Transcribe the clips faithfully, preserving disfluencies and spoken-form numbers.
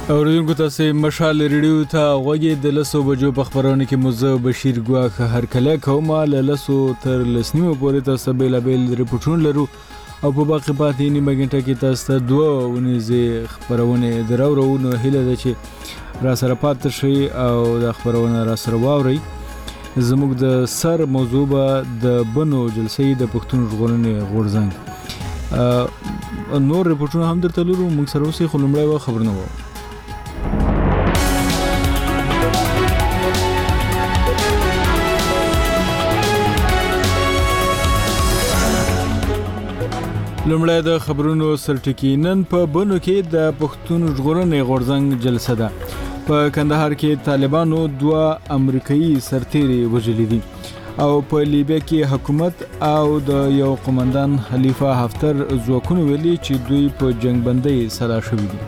اوریدونکو تاسو مشال ریډیو ته غوږی د لسو بجو په خبرونه کې مزه بشیر ګواخ هر کله کومه ل لسو تر لسنیمو پورې تاسو بیل بیل ریپورتونه لرو او په باقي پاتې نیمه غنټه کې تاسو دوه ونیزه خبرونه درو نو هله ده چې را سره پات شي او د خبرونه را سره واوري زموږ د سر موضوع به د بنو جلسې د پښتون ژغورنې غورځنګ نور ریپورتونه هم درته لرو موږ سره اوسې خلمړی خبرونه وو لومړی د خبرونو سرټکی نن په بنو کې د پښتون ژغورنې غورځنګ جلسه ده په کندهار کې طالبانو دوه امریکایي سرتیري وژلي دي او په لیبیا کې حکومت او د یو قومندان خلیفہ حفتر ځواکونو ویلي چې دوی په جنگ بندۍ سلا شوي دي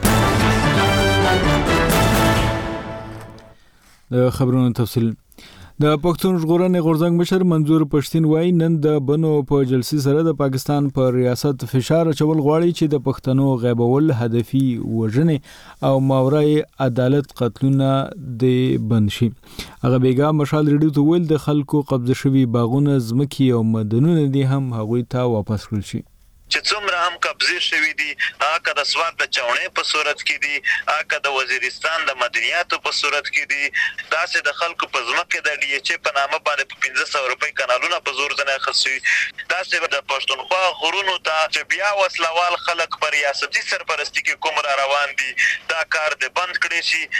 د خبرونو تفصیل د پښتون ژغورنې غورځنګ مشر منظور پښتين وایي نن د بنو په جلسې سره د پاکستان پر ریاست فشار اچول غواړي چې د پښتنو غیبول هدفي وژنې او ماورای عدالت قتلونه د بند شي هغه بیګا مشال ریډیو ته ویل د خلکو قبضه شوی باغونه زمکی او مدنونه دي هم هغوی ته واپس کړل شي چې څومره هم قبضه شوی دي هغه د سواد د چاونې په صورت کې دي هغه د وزیرستان د مدنیاتو په صورت کې دي داسې د خلکو په ځمکه د ډي ایچ په نامه باندې په پنځه سوه روپۍ کانالونه په زور ځنه خصوي داسې د پښتونخوا غرونو ته چې بیا وسلوال خلک پر ریاستي سرپرستی کې کوم را روان دي دا کار د بند کړي شي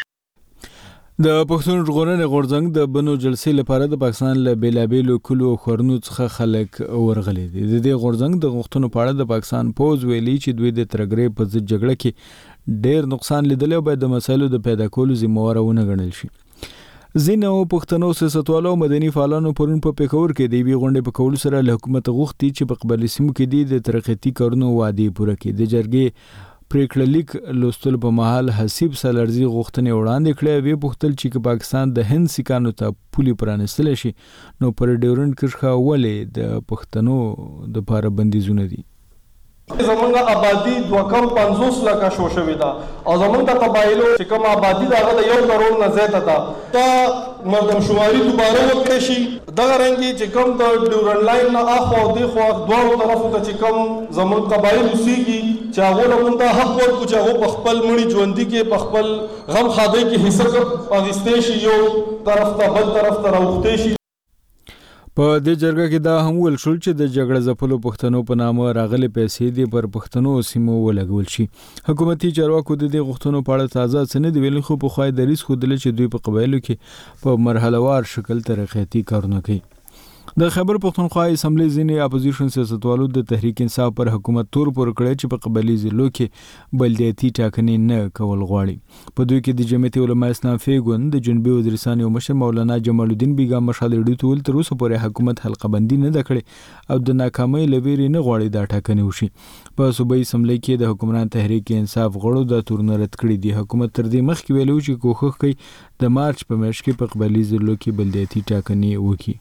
د پښتون ژغورنې غورځنګ د بنو جلسې لپاره د پاکستان له بیلابېلو کلو خورنو څخه خلک ورغلي دي د دې غورځنګ د غوښتنو په اړه د پاکستان پوز ویلي چې دوی د ترګرې په ضد جګړه کې ډېر نقصان لیدلی او باید د مسایلو د پیدا کولو ذمہواره ونه ګڼل شي ځینو پښتنو سیاستوالو مدني فعالانو پرون په پېښور کې د یوې غونډې په کولو سره له حکومت غوښتي چې په قبایلي سیمو کې د ترقیتي کارونو وعدې پوره کړي د جرګې پریکړه لیک لوستل په محل حسیب سالرزي غوښتنې وړاندې کړې وی پوښتل چې پاکستان د هند سیکانو ته پولي پرانستل شي نو پر ډیورنډ کرښه ولې د پښتنو د لپاره بندیزونه دي زمونږ آبادی دوه کم پنځوس لکه شو شوې ده او زمونږ د قبایلو چې کوم آبادی ده هغه د یو کروڑ نه زیاته ده دا مردم شماري دوباره وکړی شي دغه رنګې چې کوم د ډیورنډ لاین نه اخوا او دېخوا دواړو طرفو ته چې کوم زمونږ قبایل اوسېږي چې هغو له موږ ته حق ورکړو چې هغو په خپل مړي ژوندي کې په خپل غم ښادۍ کې حصه اخیستی شي یو طرف ته بل طرف ته راوښتی شي په دې جرګه کې دا هم ویل شول چې د جګړه ځپلو پښتنو په نامه راغلي پیسې دې پر پښتنو سیمو ولګول شي حکومتي چارواکو د دې غوښتنو په اړه تازه څه نه دي ویلي خو پخوا یې دریځ ښودلی چې دوی په قبایلو کې په مرحلهوار شکل ترقیاتي کارونه کوي د خیبر پښتونخوا اسمبلی ځینې اپوزیشن سیاستوالو د تحریک انصاف پر حکومت تور پور کړی چې په قبایلي ضلعو کې بلدیاتي ټاکنې نه کول غواړي په دوی کې د جمعیت علما اسلام ګوند د جنوبي وزیرستان یو مشر مولانا جمال الدین بیګا مشال ریډیو ته ویل تر اوسه پورې حکومت حلقه بندي نه ده کړې او د ناکامۍ له ویرې نه غواړي دا ټاکنې وشي په صوبایي اسمبلی کې د حکمران تحریک انصاف غړو دا تورونه رد کړي دي حکومت تر دې مخکې ویلو چې کوښښ کوي د مارچ په میاشت کې په قبایلي ضلعو کې بلدیاتي ټاکنې وکړي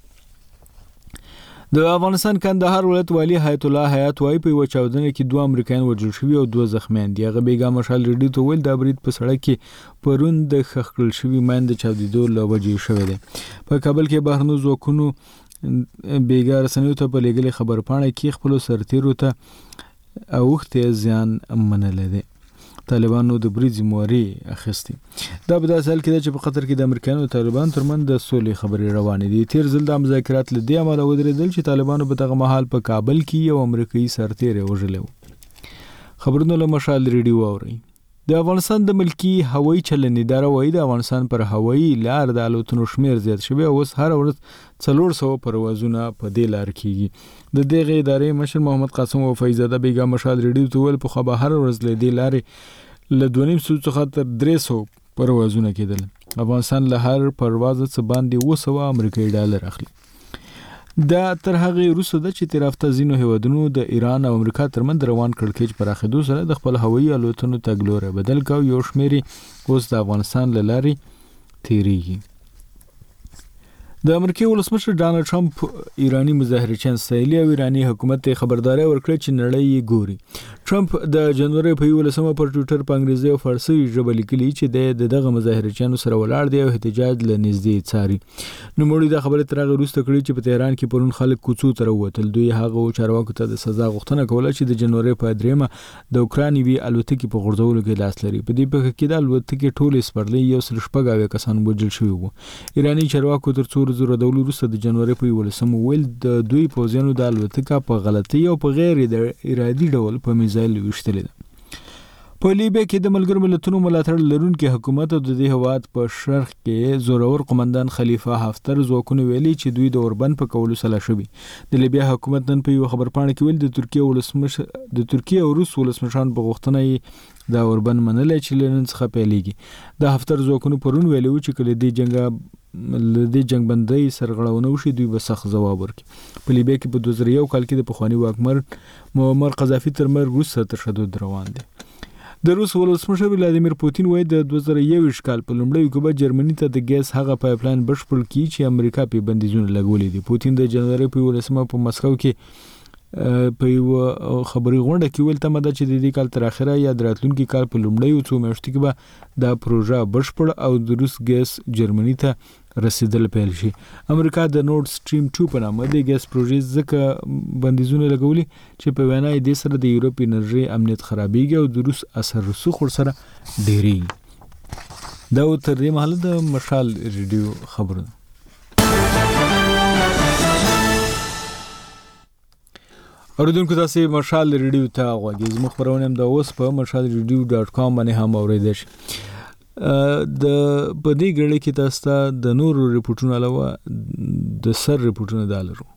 د افغانستان کندهار ولایت والی حیات الله حیات وایي په یوه چاودنه کې دوه امریکایان وژل شوي او دوه زخمیان دي هغه بیګا مشال ریډیو ته ویل دا برید په سړک کې پرون د ښخ کړل شوي ماین د چاودېدو له وجې شوی دی په کابل کې بهرنیو ځواکونو بیګا رسنیو ته په لیږلې خبرپاڼه کې خپلو سرتیرو ته اوښتې زیان منلی دی طالبانو د برید ذمہواري اخیستې دا په داسې حال کې ده چې په قطر کې د امریکایانو او طالبانو ترمنځ د سولې خبرې روانې دي تیر ځل دا مذاکرات له دې امله ودرېدل چې طالبانو په دغه مهال په کابل کې یو امریکایي سرتیری وژلی و خبرونه له مشال ریډیو واورئ د افغانستان د ملکی هوایي چلن اداره وایي د افغانستان پر هوایي لار د الوتنو شمیر زیات شوی او اوس هره ورځ څلور سوه پروازونه په دې لار کیږي د دغې ادارې مشر محمد قاسم وفایزاده بیګا مشال ریډیو ته ویل پخوا به هره ورځ له دې لارې له دوه نیم سوه څخه تر درې سوه پروازونه کېدل افغانستان له هر پرواز څخه باندې اوه سوه امریکایي ډالر اخلي دا تر هغې وروسته ده چې تیر هفته ځینو هیوادونو د ایران او امریکا ترمنځ د روان کړکېچ پراخېدو سره د خپل هوایي الوتنو تګلوری بدل کړ یو شمېر اوس د افغانستان له لارې تیریږي د امریکای ولسمشر ډانلډ ټرمپ ایرانی مظاهرچیان ستایلي او ایرانی حکومت ته خبرداري ورکړه چې نړۍ یې ګوري. ټرمپ د جنوري په یولسمه پر ټوئیټر په انګریزي او فارسي ژبه لیکلي چې د دغه مظاهرچیانو سره ولاړ دی او احتجاج له نږدې څاري. نو موږ د خبرې تر هغه وروسته کړي چې په تهران کې پرون خلک کوڅو ته راووتل. دوی هغه چارواکو ته د سزا غوښتنه کوله چې د جنوري په دریمه د اوکرانیوي الوتکې په غورځولو کې لاس لري. په دې په کې د الوتکې ټولې سپرلۍ یو سل شپږ اویا کسان وژل شوي وو. ایرانی چارواکو تر څو ورځو د وروسته د جنوري په یولسمه ویل د دوی پوځیانو د الوتکه په غلطي او په غیر ارادي ډول په میزایل ویشتلې ده. په لیبیا کې د ملګرو ملتونو ملاتړ لرونکي حکومت او د دې هواد په شرق کې زورور قومندان خلیفه حفتر ځواکونه ویلي چې دوی د اوربند په کولو سلا شوي. د لیبیا حکومت نن په یو خبرپاڼه کې ویل د ترکیه ولسمشر د ترکیه او روس ولسمشران په غوښتنه د اوربند منلای چې لنن څخه پیلېږي. د حفتر ځواکونو پرون ویلي و چې کله د جنگ لدې جنگ بندۍ سرغړونه وشي دوی به سخت ځواب ورکړي. په لیبیا کې په دوه زره یو کال کې د پخواني واکمن معمر قذافي تر مرګ وروسته تشدد روان دی. د روس ولسمشر ولادیمیر پوتین وایي د دوه زره یو کال په لومړیو کې به جرمني ته د ګیس هغه پایپلاین بشپړ کړي چې امریکا په بندیزونه لګولې دي. پوتین د جنوري په یولسمه په مسکو کې په یو خبري غونډه کې ویل تمه ده چې د دې کال تر اخره یا د راتلونکي کال په لومړیو څو میاشتو کې به دا پروژه بشپړ او د روس ګیس جرمني ته رسیدل پیل شي. امریکا د نورد سټریم دوه په نامه د ګیس پروژې ځکه بندیزونه لګولي چې په وینا یې د سره د یورپ انرژي امنیت خرابېږي او د روس اثر رسوخ سره ډېری. دا تر دې مهاله د مشال ریډیو خبرونه. اوریدونکو تاسو مشال ریډیو ته غوږی زموږ خبرونه هم د اوس په مشال ریډیو ډاټ کام باندې هم اوریدئ شئ. د په دې غړي کې تاسو ته د نورو ریپورتونو علاوه د سر ریپورتونو دالرو.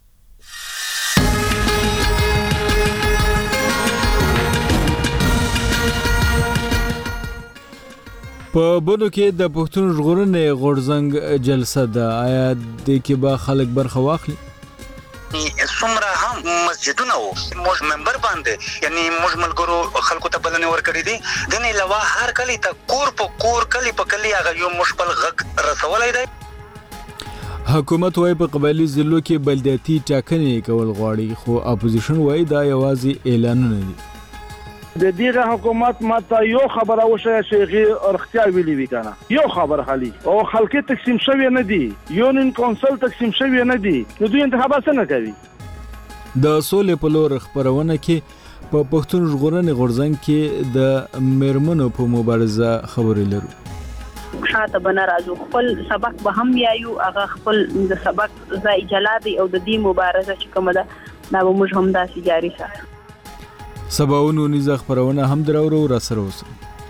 په بونو کې د پښتون ژغورنې غورځنګ جلسه ده. آیا د کې به خلک برخه واخلي؟ څومره هم مسجدونه وو موږ ممبر باندې یعنی موږ ملګرو خلکو ته بلنه ورکړې دي د نه علاوه هر کلی ته کور په کور کلی په کلی هغه یو مشکل غږ رسولای دی. حکومت وايي په قبایلی ضلعو کې بلدیاتي ټاکنې کول غواړي خو اپوزیشن وايي دا یوازې اعلانونه دي. د دې حکومت ماته یو خبره وشي چې غي ارختیا ویلي وی کنه یو خبر خالي او خلک تقسیم شوی نه دي یونین کونسل تقسیم شوی نه دي نو دوی انتخابات څنګه کوي. د سولې په لور خبرونه کې په پښتون ژغورنې غورځنګ کې د میرمنو په مبارزه خبرې لرو. شاته بنا راځو خپل سبق به هم یایو هغه خپل د سبق ځای جلادي او د دې مبارزه چې کومه ده دا به موږ هم داسې جاری ساتو. سباونو نيزه خبرونه هم دراورو را سره اوسه.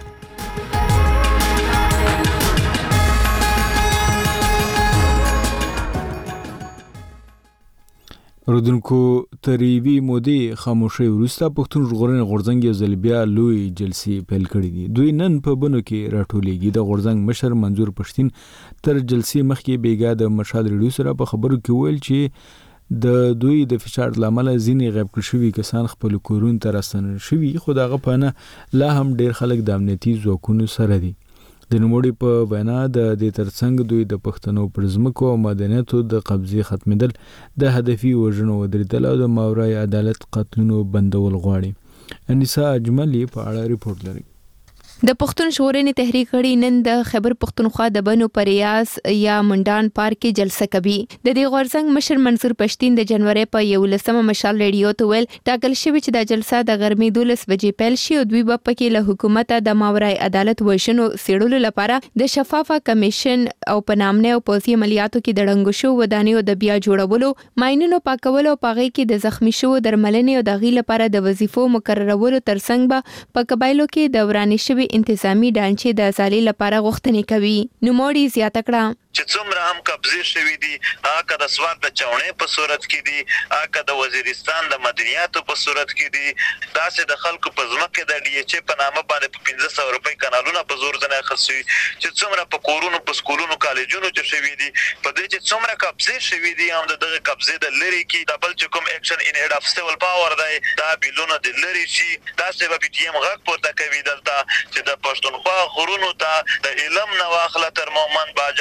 رودونکو تریوی مودي خاموشي ورسته پښتون ژغورنې غورځنګ یو ځل بیا لوی جلسې پیل کړې دي. دوی نن په بنو کې راټولېږي. د غورځنګ مشر منظور پښتين تر جلسې مخکې بیګا د مشال ریډیو سره په خبرو کې ویل چې د دوی د فشار لامل ځینې غیب کړ شوي کسان خپل کورون ته راستنل شوي خو دغه پانه لا هم ډیر خلک د امنیتي ځواکونو سره دي. د نوموړي په وینا د دې ترڅنګ دوی د پښتنو پر ځمکو او مدنیاتو د قبضې ختمېدل د هدفي وژنو ودرېدل او د ماورای عدالت قتلونو بندول غواړي. انیسا اجملی په اړه ریپورت لري. د پښتون ژغورنې تحریک غړي نن د خیبر پښتونخوا د بنو پریاس یا منډان پارک کې جلسه کوي. د دې غورځنګ مشر منصور پښتين د جنوري په یولسمه مشال ریډیو ته ویل ټاکل شوی چې د جلسه د غرمې دولس بجې پیل شي او دوی به پکې له حکومت د ماورای عدالت وژنو سیړلو لپاره د شفافه کمیشن او پنامنه او پولیسي عملیاتو کې د ډنګو شو ودانیو د بیا جوړولو ماينونو پاکولو او پاغي کې د زخمی شو درملنې او د غي لپاره د وظیفو مقررولو ترڅنګ به په قبایلو کې د ورانې شوی انتظامی ډانچې د ازالي لپاره غوښتنې کوي. نوموړي زیاته کړه چې څومره هم قبضې شوي دي هغه د سواد د چونې په صورت کې دي هغه د وزیرستان د مدنیاتو په صورت کې دي داسې د خلکو په ځمکه د ډي ایچ په نامه باندې په پنځه سوه روپۍ کانالونه په زور ځنه اخیستل شوي چې څومره په کورونو په سکولونو کالجونو کې شوي دي په دې چې څومره قبضې شوي دي هم د دغه قبضې د لري کې د بل چې کوم اکشن ان هډ اف سیول پاور دی دا بیلونه د لري شي داسې به پی ټي ایم غږ پورته کوي دلته چې د پښتونخوا غرونو ته د علم نه واخله تر مومن باجوړ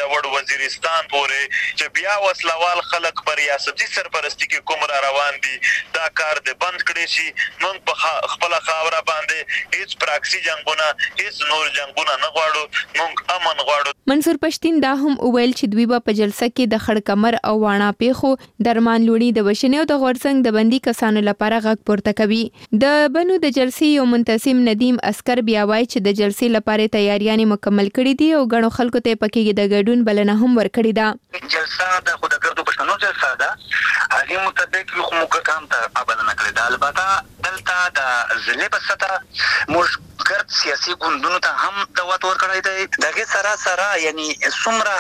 وزیرستان پورې چې بیا وسلوال خلک پر ریاستي سرپرستی کې کوم را روان دي دا کار د بند کړي شي. موږ په خپل خاوره باندې هیڅ پراکسي جنگونه هیڅ نور جنگونه نه غواړو، موږ امن غواړو. منصور پښتين دا هم وویل چې دوی په جلسه کې د خړ کمر او واڼه پیخو درمان لوري د وشنې او د غورځنګ د بندي کسانو لپاره غږ پورته کوي. د بنو د جلسې یو منتظم ندیم اسکر بیا وایي چې د جلسې لپاره تیاریاں مکمل کړي دي او غنو خلکو ته پکې د ګډون بلنه هم ورکړې ده. جلسه د خود ګردو پښتنو جلسه ده، هغه مطابق یو موږ کام ته بلنه کړې ده. البته دلته د ضلع په سطح موږ ګرد سیاسي ګوندونو ته هم دعوت ورکړی دی. دغه سره سره یعنی څومره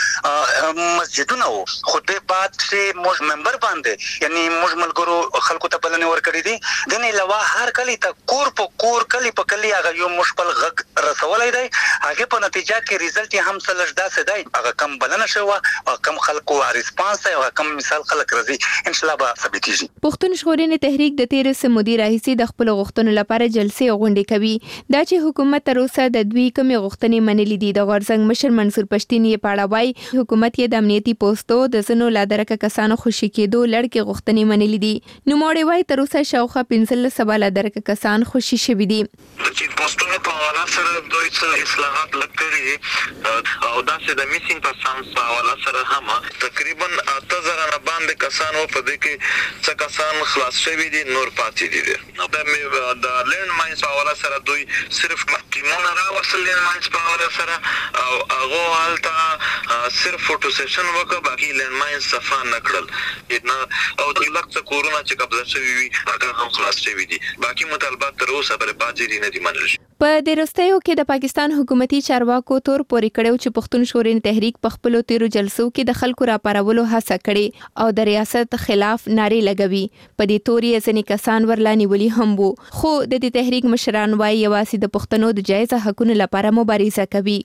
هم مسجدونه وو خو د بعد چې موږ ممبر باندې یعنی موږ ملګرو خلکو ته بلنه ورکړې دي. د نه علاوه هر کلی ته کور په کور کلی په کلی هغه یو مشپل غږ رسولای دی. هغه په نتیجه کې ریزلټ هم سلج داسې دی، هغه کم بلنه شو او کم خلکو ریسپانس او کم مثال خلک راځي ان شاء الله به ثابتېږي. پښتون ژغورنې تحریک د تیر سمودي راهیسي د خپل غوښتنو لپاره جلسې غونډې کوي. دا چې حکومت تر اوسه د دوی کومې غوښتنې منلې دي. د غورځنګ مشر منصور پښتين یې پاړه وایي حکومت یې د امنیتي پوسټو د زنو لادرکه کسانو خوشي کېدو لړکې غوښتنې منلې دي. نو موړې وایي تر اوسه شاوخوا پنځلس سوه لادرکه کسان خوشي شوي دي. د چین پوسټونو په حواله سره دوی څه اصلاحات لکړي او داسې د میسینګ پرسنز په حواله سره هم تقریبا اته زره نه باندې کسان و په دې کې څه کسان خلاص شوي دي، نور پاتې دي. د لینډ ماینز په حواله سره دوی صرف ټیمونه راوستل لینډ ماینز په حواله سره او هغه هلته صرف فوټو سیشن وکړه، باقي لینډ ماینز صفا نه کړل او د لکه کورونه چې قبضه شوي وي هغه هم خلاص شوي دي. باقي مطالبات تر اوسه پرې پاتې دي، نه دي منل شوي. په دې وروستیو کې د پاکستان حکومتي چارواکو تور پورې کړو چې پښتون ژغورنې تحریک په خپلو تیرو جلسو کې د خلکو راپارولو هڅه کړې او د ریاست خلاف نارې لګوي. په دې توري ځینې کسان ورلا نیولي هم وو، خو د دې تحریک مشران وایي یوازې د پښتنو د جایز حقونو لپاره مبارزه کوي.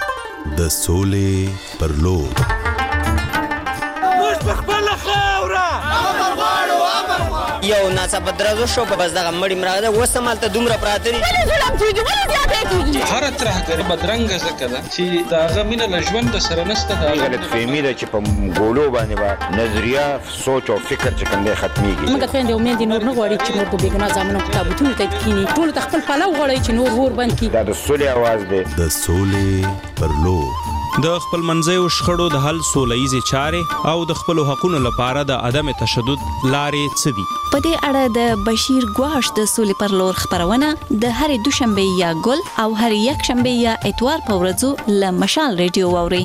د سولې پر لور یو ناڅاپه درزو شو په بس دغه مړی مراده وسمال ته دومره پراته دي هر ترهګر بدرنګ زکه ده چې داغه مینه لژوند سره نسته. دا غلط فهمي ده چې په ګولو باندې با نظریه سوچ او فکر چې کوم دی ختميږي. موږ خويندې امید دي نور نه غواړي چې نور په بیګنا ځامنو کتابونه ته کینی ټول خپل پلو غواړي چې نور ور بند کی. دا د سولې आवाज دی. د سولې پر لور د خپل منځیو شخړو د حل سولهییزې چارې او د خپلو حقونو لپاره د عدم تشدد لارې څه دي. په دې اړه د بشیر ګواش د سولې پر لور خبرونه د هرې دوشنبه یا ګل او هرې یک شنبه یا اتوار په ورځو له مشال ریډیو واوري.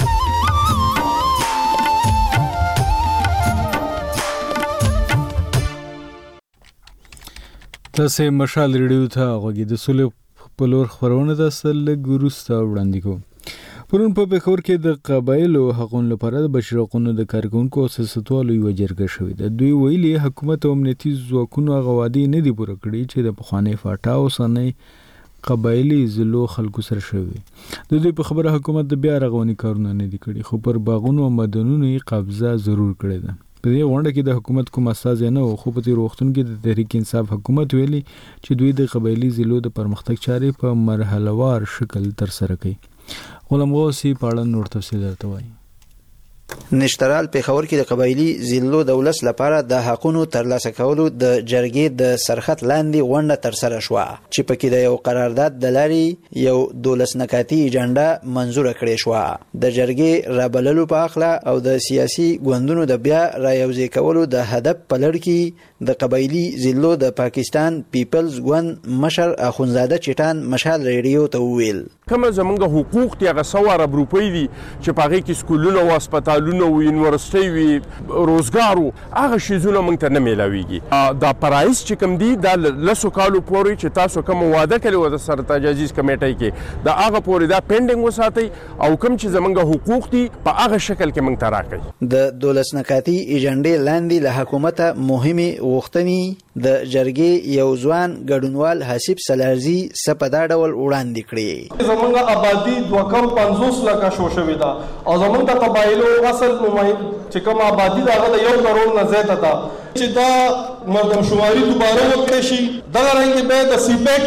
تاسو مشال ریډیو ته غوږی د سولې په لور خبرونه تاسو له ګروستا وړاندې کوم. پرون په پېښور کې د قبایلو حقوقو لپاره د بشري حقوقو د کارکونکو او سیاستوالو یو جرګه شوې ده. دوی ویلي حکومت او امنیتي ځواکونو هغه وعدې نه دي پوره کړې چې د پخواني فاټا او سنۍ قبایلي ضلعو خلکو سره شوي. د دوی په خبره حکومت د بیا رغونې کارونه نه دي کړي، خو پر باغونو او مدنونو یې قبضه ضرور کړې ده. په دې غونډه کې د حکومت کوم استازی نه و، خو په تیر وختونو کې د تحریک انصاف حکومت ویلي چې دوی د قبایلي ضلعو د پرمختګ چارې په مرحلهوار شکل ترسره کوي. غلام غوثي پاړن نور تفصیل درته وایي. نشترال پېښور کې د قبایلی ضلعو د ولس لپاره د حقونو ترلاسه کولو د جرګې د سرخط لاندې غونډه ترسره شوه چې پکې د یو قرارداد د لارې یو دولس نکاتي ایجنډا منظوره کړې شوه. د جرګې رابللو په اخلا او د سیاسي ګوندونو د بیا رایوځای کولو د هدف په لړ کې د قبایلی ضلعو د پاکستان پیپلز ګوند مشر اخونزاده چټان مشال ریډیو ته وویل کوم زمونږ حقوق دي هغه سوه ارب روپۍ دي چې په هغې کې سکولونه او هسپتالونه او یونیورسټۍ وي روزګار و هغه شیزونه موږ ته نه میلاویږي. دا پرایس چې کوم دي دا لسو کالو پورې چې تاسو کوم واده کړی و د سرطان تجاوز کمیټۍ کې دا هغه پورې دا پینډینګ وساتئ او کوم چې زمونږ حقوق دي په هغه شکل کې موږ ته راکړئ. د دولس نکاتي ایجنډې لاندې له حکومته مهمې غوښتنې د جرګې یو ځوان ګډونوال حسیب سلارزي څه په دا ډول وړاندې کړې. زمونږ آبادي دوه کم پنځوس لکه شو شوې ده او زمونږ د قبایلو اصل چې کوم آبادي د هغه د یو کروڑ نه زیاته ده چې دا مردم شماري دوباره وکړی شي. دغه رنګې بیا د سیپیک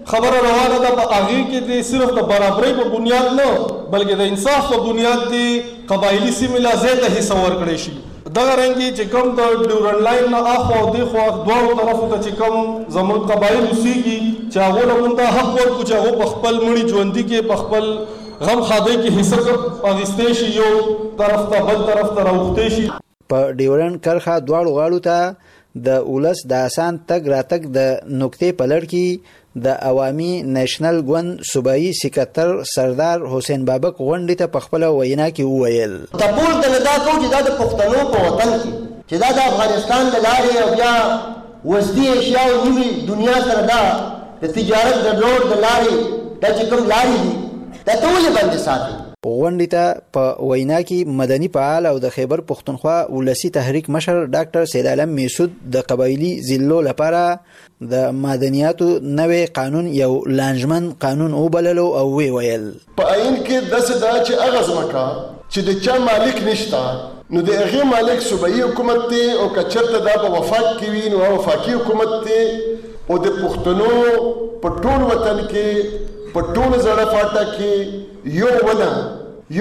خبره روانه ده په هغې کې د صرف د برابرۍ په بنیاد نه بلکې د انصاف په بنیاد د قبایلي سیمې لا زیاته حصه ورکړی شي. دغه رنګې چې کوم د ډیورنډ لاین نه اخوا او دېخوا دواړو طرفو ته چې کوم زموږ قبایل اوسېږي چې هغو له موږ ته حق ورکړو چې هغو په خپل مړي ژوندي کې په خپل غم خادۍ کې حصه اخیستی شي، یو طرف ته بل طرف ته راوښتی شي. په ډیورنډ کرښه دواړو غاړو ته د ولس د اسان تګ راتګ د نقطې په لړ کې د عوامي نیشنل ګوند صوبایي سکرټر سردار حسین بابک غونډې ته په خپله وینا کې وویل د پورته نه دا کوو چې دا د پښتنو په وطن کې چې دا د افغانستان له لارې او بیا وسدي اشیاو نوي دنیا سره دا د تجارت د روډ د لارې دا چې کوم لارې دي دا ته ولې بندې ساتي. غونډې ته په وینا کې مدني فعال او د خیبر پښتونخوا ولسي تحریک مشر ډاکټر سید عالم میسود د قبایلي ضلعو لپاره د معدنیاتو نوې قانون یو لانجمن قانون وبللو او وی ویل په عین کې داسې ده چې هغه ځمکه چې د چا مالک نشته نو د هغې مالک صوبایي حکومت دی او که چېرته دا په وفاق کې وي نو وفاقي حکومت دی او د پښتنو په ټول وطن کې په ټول زړه فاټه کې یو ونه یو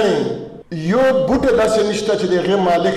کاڼی یو بوټه داسې نشته چې د هغې مالک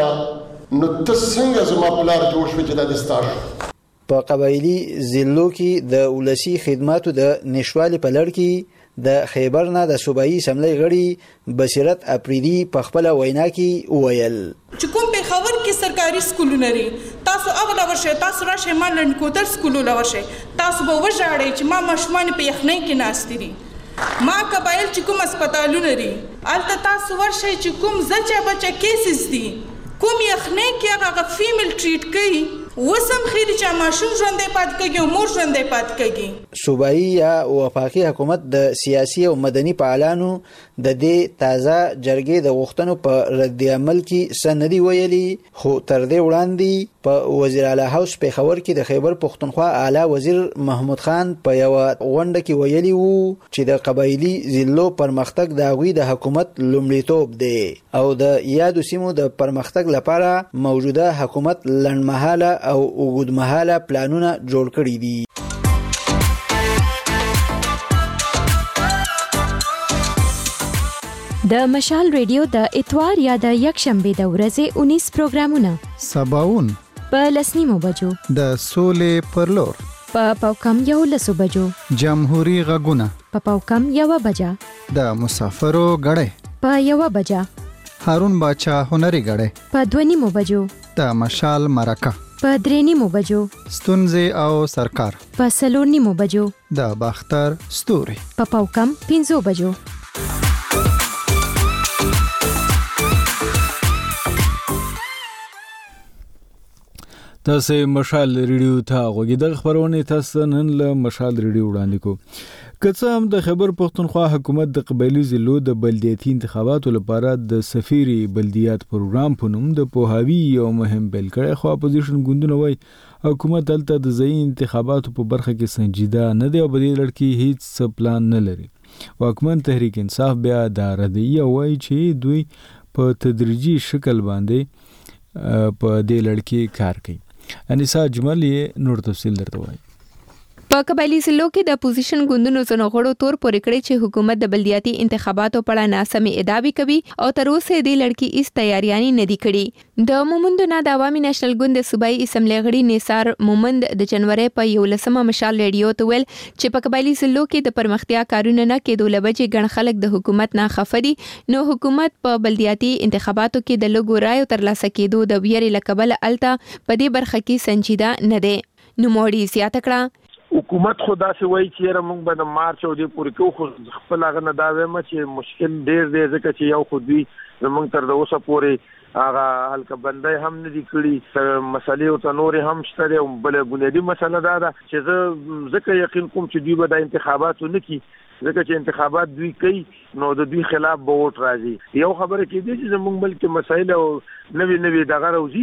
نشته نو ته څنګه زما پلار جوړ شوې چې دا د ستا شو. په قبایلي ضلعو کې د ولسي خدماتو د نشوالي په لړ کې د خیبر نه د صوبایي اسمبلی غړي بصیرت اپریدي په خپله وینا کې وویل چې کوم پېښور کې سرکاري سکولونه لري تاسو هغه له ورشئ، تاسو راشئ ما لنډ کوتل سکولونه ورشئ، تاسو به وژاړئ چې ما ماشومان په یخنۍ کې ناستې دي. ما قبایل چې کوم هسپتالونه دي هلته تاسو ورشئ چې کوم زچه بچه کیسز دي کوم یخنۍ کې هغه فیمیل ټریټ کوي وسم خېری چې ماشوم ژوندې پات کېږي او مور ژوندې پات کېږي. صوبایي یا وفاقي حکومت د سیاسي او مدني فعالانو د دې تازه جرګې د غوښتنو په رد عمل کې څه نه دي ویلي، خو تر دې وړاندې په وزیر اعلی هاوس پېښور کې د خیبر پښتونخوا اعلی وزیر محمود خان په یوه غونډه کې ویلي وو چې د قبایلي ضلعو پرمختګ د هغوی د حکومت لومړیتوب دی او د یادو سیمو د پرمختګ لپاره موجوده حکومت لنډمهاله او اوږدمهاله پلانونه جوړ کړي دي. د مشال ریډیو د اتوار یا د یکشنبې د ورځې اونیس پروګرامونه سباون په لسنیمو بجو د سولې پر لور په پاوکم یو لسو بجو جمهوری غږونه په پاوکم یو بجا د مسافرو غړې په یو بجا هارون باچا هنري غړې په دوه نیمو بجو د مشال مرکه په درې نیمو بجو ستونزې او سرکار په څلور نیمو بجو د باختر ستوري په پاوکم پنځو بجو. تاسو مشال ریډیو ته غوږی د خبرونه تاسو نن له مشال ریډیو وړاندې کو. کڅه هم د خیبر پښتونخوا حکومت د قبایلي ضلعو د بلدیاتي انتخاباتو لپاره د سفیري بلدیات پروګرام په نوم د پوهاوی یو مهم بل کړي، خو اپوزیشن ګوندونه وایي حکومت دلته د ځای انتخاباتو په برخه کې سنجیده نه دی او په دې لړ کې هیڅ پلان نه لري. واکمن تحریک انصاف بیا د ردیه وایي چې دوی په تدریجي شکل باندې په دې لړ کې کار کوي. انیسا اجمل یې نور تفصیل درته وایي. په قبایلي ضلعو کې د اپوزیشن ګوندونو ځینو غړو تور پورې کړی چې حکومت د بلدیاتي انتخاباتو په اړه ناسمې ادعاوې کوي او تر اوسه دې لړ کې هیڅ تیاریانې نه دي کړې. د مومند نه د عوامي نېشنل ګوند د صوبایي اسمبلی غړي نثار مومند د جنوري په یولسمه مشال ریډیو ته ویل چې په قبایلي ضلعو کې د پرمختیا کارونه نه کېدو لبجې ګڼ خلک د حکومت نه خفه دي، نو حکومت په بلدیاتي انتخاباتو کې د لږو رایو ترلاسه کېدو د ویرې له کبله الته په دې برخه کې سنجیده نه دی. نوموړي زیاته کړه حکومت خو داسې وایي چې یاره موږ به د مارچ او دې پورې کوو، خو خپل هغه نه دا وایم چې مشکل ډېر دی ځکه چې یو خو دوی زموږ تر د اوسه پورې هغه حلقه بندۍ هم نه دي کړي، مسلې ورته نورې هم شته دی. بله بنیادي مسله دا ده چې زه ځکه یقین کوم چې دوی به د انتخاباتو نه کړي، ځکه چې انتخابات دوی کوي نو د دوی خلاف به ووټ راځي. یو خبره کېدی چې زموږ ملک کې مسایل او نوې نوې دغه راوځي،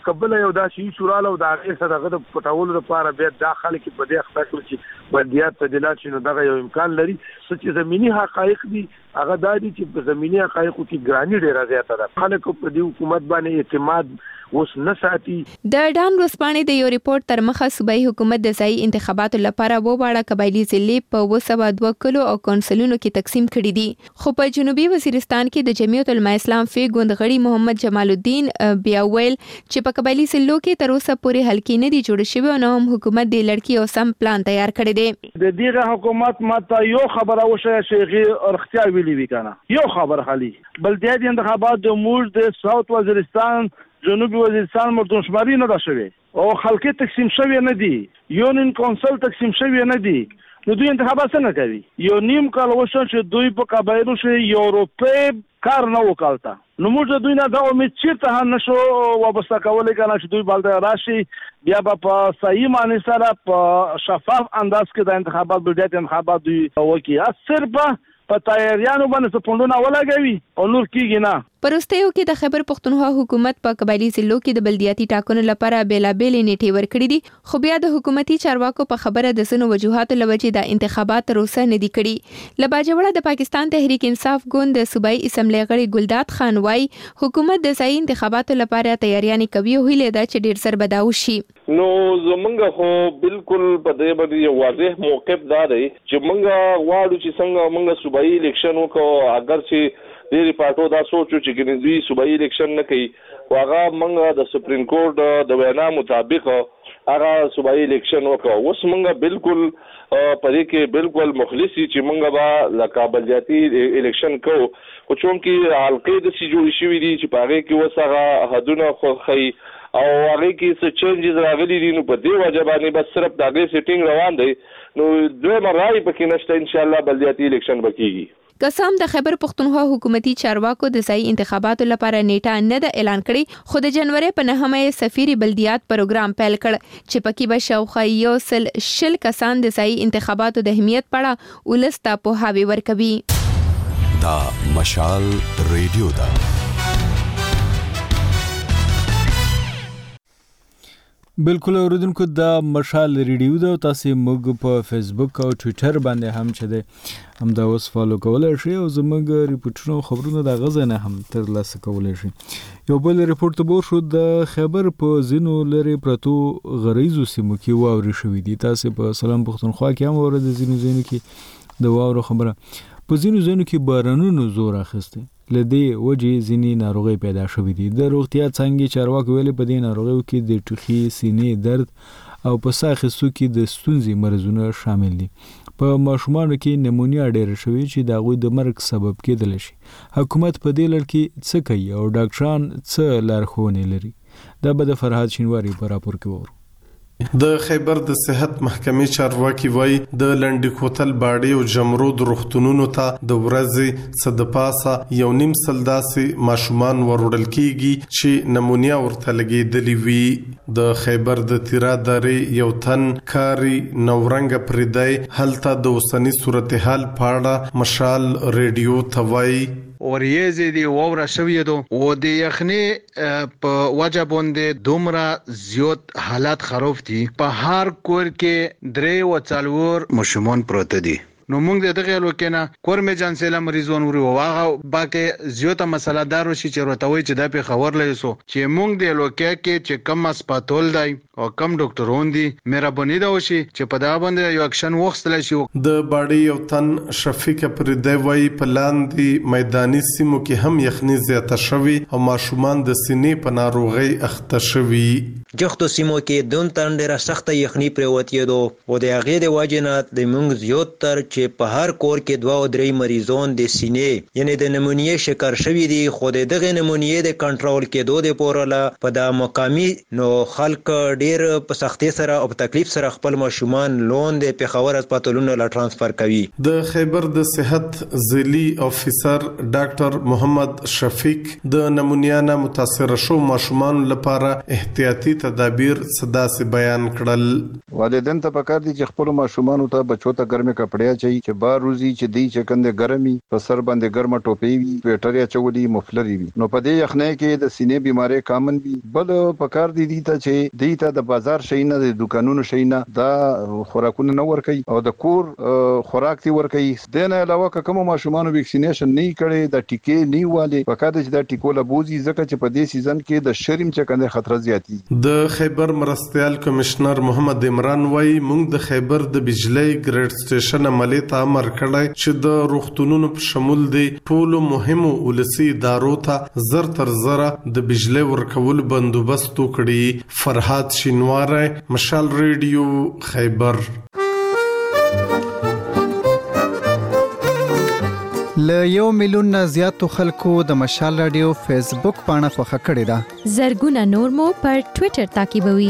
قبل یو دا شي شوراله او دا هغه سره د پټولو لپاره بیا داخله کې په دې اخته کړ چې بنديات تدلات شنو دغه یو امکان لري چې زميني حقایق دي هغه د دې چې په زميني حقایقو کې ګرانی ډیره زیاته ده خلکو په دې حکومت باندې اعتماد اوس نه ساتي. د ډان ورسپانې د یو ریپورت تر مخه صوبایي حکومت د ځای انتخاباتو لپاره وواړه قبایلی ضلع په وسوه دوه کلو او کونسلونو کې تقسیم کړي دي خو په جنوبي وزیرستان کې د جمعیت العلماء اسلام فی ګوند غړي محمد جمال الدین بیا ویل چې په قبایلی ضلعو کې تر اوسه پورې حلقې نه دي جوړ شوی او هم حکومت د لړکی او سم پلان تیار کړی دی. د دغه حکومت ماته یو خبره وشي چې ارختیا ویلي وی کنه یو خبر خالي بلدیاتي انتخابات د موږ د ساوث وزیرستان جنوبي وزیرستان مردمشماري نه ده شوی او خلک تقسیم شوی نه دي یونین کونسل تقسیم شوی نه دي نو دوی انتخابات څنګه کوي یو نیم کال وشو چې دوی په قبایلو شي یوروپی کار نه وکالتا نو موږ دوی نه دا امید چیرته نشو وابسته کولای کنه چې دوی بلته راشي بیا په صحیح معنی سره په شفاف انداز کې د انتخابات بلدیات انتخابات دوی وکي صرف په تیاریانو باندې څه پوندونه ولګوي او نور کیږي نه. پرستیو کې د خیبر پختونخوا حکومت په قبایلی ضلعو کې د بلدیاتي ټاکنو لپاره بیلابېل نیټې ورکړې دي خو بیا د حکومتي چارواکو په خبره د ځینو وجوهاتو له وجې د انتخابات تر اوسه نه دي کړي. له باجوړه د پاکستان تحریک انصاف ګوند د صوبایي اسمبلی غړي ګلداد خان وایي حکومت د ځایي انتخاباتو لپاره تیاریانې کوي او هیله ده چې ډیر زر به دا وشي. نو زمونږ خو بالکل په دې باندې یو واضح موقف دا دی چې مونږ غواړو چې څنګه مونږ صوبایي الیکشن وکړو اگر چې ډېری پارټو دا سوچو چې ګنې دوی صوبایي الیکشن نه کوي خو هغه موږ د سپریم کورټ د وینا مطابق هغه صوبایي الیکشن وکړو. اوس موږ بالکل په دې کې بالکل مخلص چې موږ به له قابلیتي الیکشن کوو خو چونکې حلقې داسې جوړې شوي دي چې په هغې کې اوس هغه حدونه خوښوي او هغې کې څه چینجز راغلي دي نو په دې وجه باندې بس صرف د هغې سیټینګ روان دی نو دویمه رایې پکې نشته انشاءالله بلدیاتي الیکشن به کېږي. قسم د خیبر پختونخوا حکومتي چارواکو د ځای انتخاباتو لپاره نیټه نه ده اعلان کړي خو د جنوري په نهمه سفیر بلدیات پروګرام پیل کړ چې پکې به شاوخوا یو سل شل کسان د ځای انتخاباتو د اهمیت په اړه ولس ته پوهاوی ورکوي. دا مشال ریډیو دا بالکل اوریدونکو دا مشال ریډیو دا تاسو موږ په فیسبوک او ټوئیټر باندې هم چه ده هم دا اوس فالو کولای شئ او زموږ ریپورتونو خبرونه د غزنه هم ترلاسه کولای شئ. یو بل ریپورت به شو د خیبر په زینو لري پرتو غریزو سیمو کې واوري شوې دي. تاسو په سلام پختونخوا کې هم ورته د زینو زینو کې د واورو خبره په زینو زینو کې بارانونو زور اخیسته لدی وجه زینی ناروغي پیدا شوې دي. د روغتیا څنګه چارواکو ویلي په دې ناروغیو کې د ټوخي سینې درد او په ساه اخیستو کې د ستونزې مرزونه شامل دي. په ماشومانو کې نمونیا ډېره شوې چې د هغوی د مرګ سبب کېدلی شي. حکومت په دې لړ کې څه کوي او ډاکټران څه لارښوونې لري دا به د فرهاد شینواري په راپور کې وورو. د خیبر د صحت محکمې چارواکي وایي د لنډی کوتل باډي او جمرود روغتونونو ته د ورځې څه د پاسه یو نیم سل داسې ماشومان وروړل کیږي چې نمونیا ورته لګېدلې وي. د خیبر د تیرا درې یو تن کاری نورنګ پردای هلته د اوسنی صورتحال پاړه مشال ریډیو ته وایي وریځې دی ووره شوې دو او د یخني په وجه باندې دومره زیات حالات خراب دي په هر کور کې درې و څلور مشمون پروت دي. نو موږ د دغه لوکینه کورمه جانسله مریضون ورو واغه باکه زیاته مسله دارو شي چې ورتوي چې د په خبر لېسو چې موږ د لوکیا کې چې کم اسپاتول دی او کم ډاکټرون دي مهرباني دا وشي چې په دا باندې یو اکشن وخصل شي. د باډي یو تن شفیق پر دی وای په لاندې میداني سیمو کې هم یخني زیاته شوی او ماشومان د سینې په ناروغي اخته شوی. جختو سیمو کې دون تن ډیره سخت یخني پروتې دو او د هغه د واجنات د موږ زیات تر چې په هر کور کې دوه او درې مریضون د سینې یعنی د نمونیې شکار شوی دي خو دغه نمونیې د کنټرول کېدو د پورله په د مقامی نو خلک ډیر په سختۍ سره او په تکلیف سره خپل ماشومان لون د پیښور هسپتالونو لا ترانسفر کوي. د خیبر د صحت ضلعي افیسر ډاکټر محمد شفیق د نمونیا نه متاثر شو ماشومان لپاره احتیاطي تدابیر صدا سي بیان کړل. والدین ته پکار دي چې خپل ماشومان ته بچو ته ګرمه کپڑے شي چې بار روزي چې دی چې کنده ګرمي په سر باندې ګرمه ټوپی وي سویټر یا چولي مفلر وي نو په دې یخنۍ کې د سینې بيمارۍ کامن وي بل په کار دي دي ته چې دی ته د بازار شي نه د دکانونو شي نه دا خوراکونه نه ورکي او د کور خوراک تی ورکي دنه علاوه کوم ماشومان ویکسینیشن نه کړي د ټیکې نه والي وکړه چې د ټیکو لبوزي ځکه چې په دې سیزن کې د شرم چې کنده خطر زیاتی د خیبر مرستيال کمشنر محمد عمران وای موږ د خیبر د بجلی ګریډ سټیشن عملی ته امر کړی چې د روغتونونو په شمول دی ټولو مهمو ولسی ادارو ته زر تر زره د بجلی ورکول بندوبست وکړي فرحات شینواره مشال ریډیو خیبر ل یو میلیون نه زیاتو خلکو د مشال رادیو فیسبوک پاڼه خوښه کړې ده زرګونه نور مو پر ټوئیټر تعقیبوي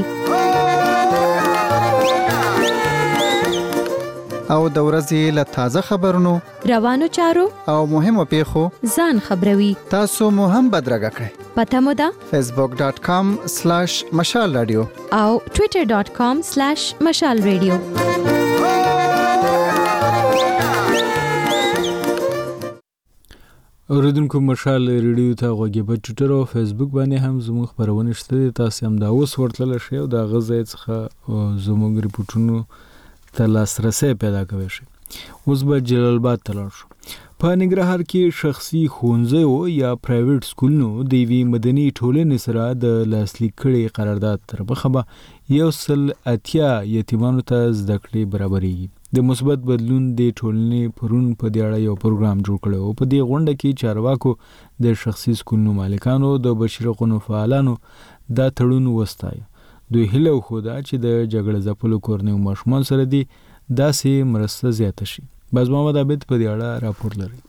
او د ورځې له تازه خبرونو روانو چارو او مهمو پیښو ځان خبروي تاسو مو هم بدرګه کړئ پته مو ده facebook dot com slash mashal radio او twitter dot com slash mashal radio اوریدونکو مشال ریډیو ته غوږی په ټوئیټر او فیسبوک باندې هم زموږ خبرونه شته تاسو هم دا اوس ورتل شئ او دا غزې څخه زموږ ریپورتونو ته لاسرسي پیدا کوي شي اوس به جلال آباد ته لاړ شو په ننګرهار کې شخصي ښوونځي یا پرایویټ سکولونو د وی مدني ټولنې سره د لاسلیک کړي قرارداد تر مخه یو سل اتیا یتیمانو ته زده کړې برابرېږي د مثبت بدلون د ټولنې پرون په دی اړه یو پروګرام جوړ کړو په دې غونډه کې چارواکو د شخصي سکولونو مالکانو د بشرقونو فعالانو دا تړون وستای دوی هله خو دا چې د جګړه ځپلو کورنیو ماشومان سره دي داسې مرسته زیاته شي باز محمد عابد په دې اړه راپور لري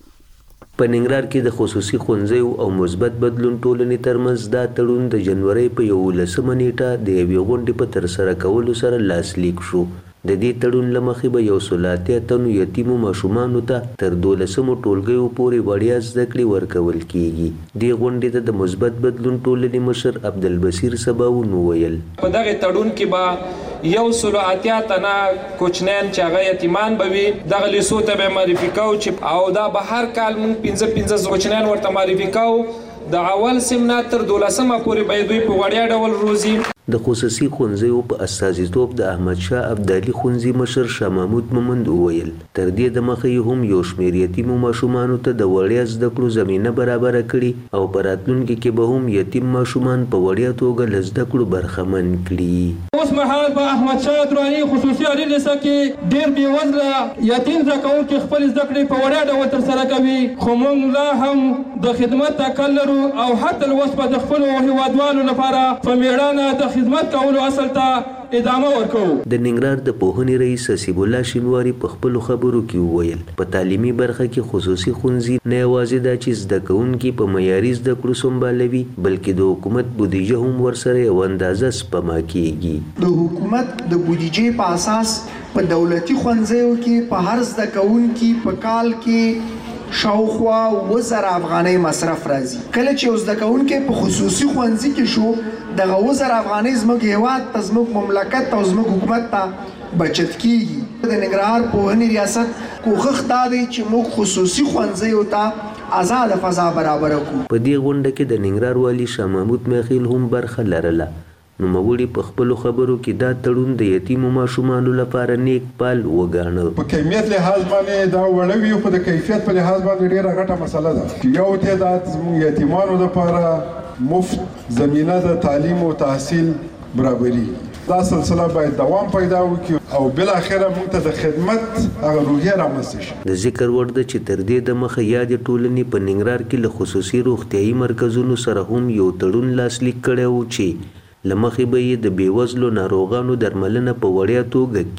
په ننګرهار کې د خصوصي ښوونځیو او مثبت بدلون ټولنې ترمنځ دا تړون د جنوري په یولسمه نیټه د یوې غونډې په ترسره کولو سره لاسلیک شو د دې تړون لمخې به یو سل اتیا تنو یتیمو ماشومانو ته تر دولسمو ټولګیو پورې وړیا زده کړې ورکول کیږي دې غونډې ته د مثبت بدلون ټولنې مشر عبدالبصیر سباون وویل په دغه تړون کې به یو سل اتیا تنه کوچنیان چې هغه یتیمان به وي دغه لیسو ته به معرفي کوو چې او دا به هر کال موږ پنځه پنځه کوچنیان ورته معرفي کوو د اول سیمنا تر دولسمه پورې به دوی په وړیا ډول روزي د خصوصي ښوونځیو په استازیتوب د احمد شاه ابدالي ښوونځي مشر شاه محمود مومند وویل تر دې دمخه هم یو شمېر یتیمو ماشومانو ته د وړیا زده کړو زمینه برابره کړي او په راتلونکي کې به هم یتیم ماشومان په وړیا توګه له زده کړو برخمن کړي اوس مهال په احمد شاه دراني خصوصي عالي لیسه کې ډېر بېوزله یتیم زده کوونکي خپل زده کړې په وړیا ډول ترسره کوي خو موږ لا هم د خدمت تکل لرو او حتی اوس به د خپلو هېوادوالو لپاره په مېړانه د خدمت کولو اصل ته ادامه ورکوو د ننګرهار د پوهنې رئیس حسیب الله شینواري په خپلو خبرو کې وویل په تعلیمي برخه کې خصوصي ښوونځي نه یوازې دا چې زده کوونکي په معیاري زده کړو سمبالوي بلکې د حکومت بودیجه هم ورسره یو اندازه سپما کیږي د حکومت د بودیجې په اساس په دولتي ښوونځیو کې په هر زده کوونکي په کال کې شاوخوا وزر افغانۍ مصرف راځي کله چې اوس د کوونکې په خصوصي ښوونځي کې شو دغه وزر افغانۍ زموږ هیواد ته زموږ مملکت ته زموږ حکومت ته بچت کیږي د ننګرهار پوهنې ریاست کوښښ دا دی چې موږ خصوصي ښوونځیو ته آزاد فضا برابر کړو په دې غونډه کې د ننګرهار والي شاه محمود میخیل هم برخه لرله نوموړي په خپلو خبرو کې دا تړون د یتیمو ماشومانو لپاره نیک پال وګاڼه په کمیت لحاظ باندې دا وړه وي خو د کیفیت په لحاظ باندې ډېره غټه مسله ده چې یو تعداد زموږ یتیمانو لپاره مفت زمینه د تعلیم او تحصیل برابري دا سلسله باید دوام پیدا وکړي او بل اخره موږ ته د خدمت هغه روحیه رامنځته شي د ذکر وړ ده چې تر دې دمخه یادې ټولنې په ننګرهار کې له خصوصي روغتیایي مرکزونو سره هم یو تړون لاسلیک کړی و چې لمخې به یې د بېوزلو ناروغانو درملنه په وړیا توګه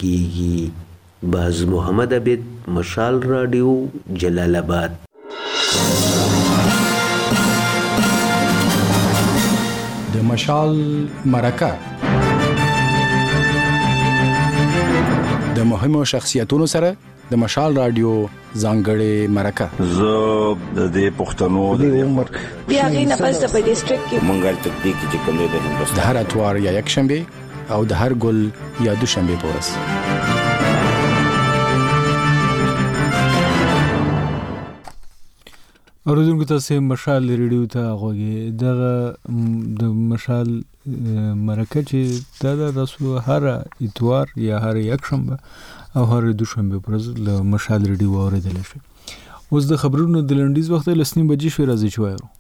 کیږي باز محمد عبید مشال راډیو جلال آباد د مشال مرکه د مهمو شخصیتونو سره د مشال رادیو ځانګړې مرکه زه د دې پښتنو د عمر بیا غینه پس په ډیسټریکټ کې منګل تکتیک چې کوم د هندوستان د هر اتوار یا یک شنبه او د هر ګل یا دوشنبه پورس اوریدونکو تاسو مشال ریډیو ته غوږی دغه د مشال مرکه چې دا تاسو هر اتوار یا هر یک شنبه او هر دوشنبه پر ورځ له مشال ریډیو اوریدل شي. اوس د خبرونو د لنډیز وخت لسنیم بجې شوي راځي چې وایو.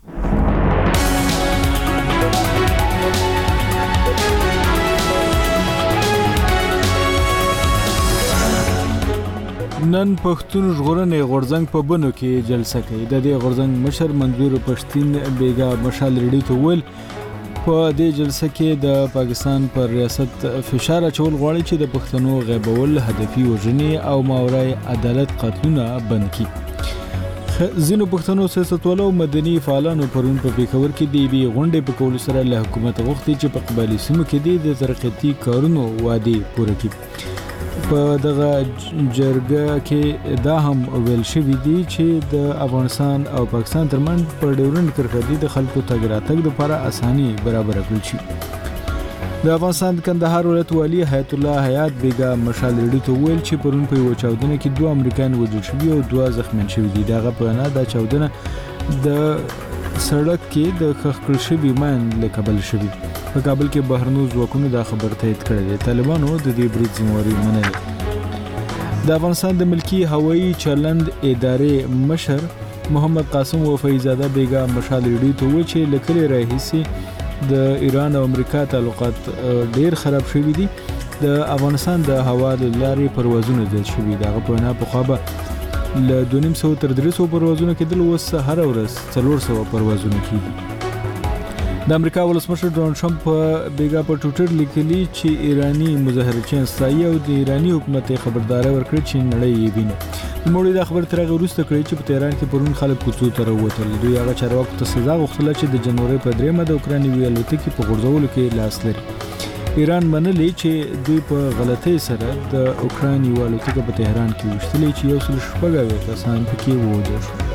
نن پښتون ژغورنې غورځنګ په بنو کې جلسه کوي. د دې غورځنګ مشر منظور پښتين بیګا مشال ریډیو ته ویل په دې جلسه کې د پاکستان پر ریاست فشار اچول غواړي چې د پښتنو غیبول هدفي وژنې او ماورای عدالت قتلونه بند کړي. ځینو پښتنو سیاستوالو مدني فعالانو پرون په پیښور کې د بي غونډې په کول سره له حکومت غوښتي چې په قبایلی سیمو کې د ترقیتي کارونو وعده پوره کړي. په دغه جرګه کې دا هم ویل شوی دی چې د افغانستان او پاکستان ترمنځ په ډیورنډ کرښه د خلکو تګ راتګ لپاره اساني برابر کړل شي. د افغانستان کندهار ولایت والی حیات الله حیات بیګا مشال ریډیو ته ویل چې پرون په یو چاودنه کې دوه امریکایان وژل شوي او دوه زخمیان شوي دي. دغه په انا د چاودنه د سړک کې د خخکړ شوي ماین له کابل شوي. په کابل کې بهرنو ځواکونو دا خبر تایید کړی دی. طالبانو د دې برید ذمہواری منلې. د افغانستان د ملکی هوایي چلند ادارې مشر محمد قاسم وفیزاده بیګا مشال ریډیو ته ویل چې لکه راهیسي د ایران او امریکا تعلقات ډیر خراب شوي دي. د افغانستان د هوا لارې پروازونه زیات شوي. دغه په انا په خوا له دوه نیم سوه تر درې سوه پروازونه کېدل، اوس هره ورځ څلور سوه پروازونه کېږي. د امریکا ولسمشر ډونالډ ټرمپ په بیګا په ټویټر لیکلي چې ایرانی مظاهرچیان ستایي او د ایرانی حکومت خبرداري ورکړي چې نړۍ یې ویني. نوموړي دا خبر تر هغه وروسته کړی چې په تهران کې پرون خلک کوڅو ته راووتل. دوی هغه چارواکو ته سزا غوښتله چې د جنوري په دریمه د اوکرانیوي الوتکې په غورځولو کې لاس لري. ایران منلي چې دوی په غلطۍ سره د اوکرانیوي الوتکې په تهران کې وشتلې چې یو سل شپږ اویا کسان پکې ووژل شول.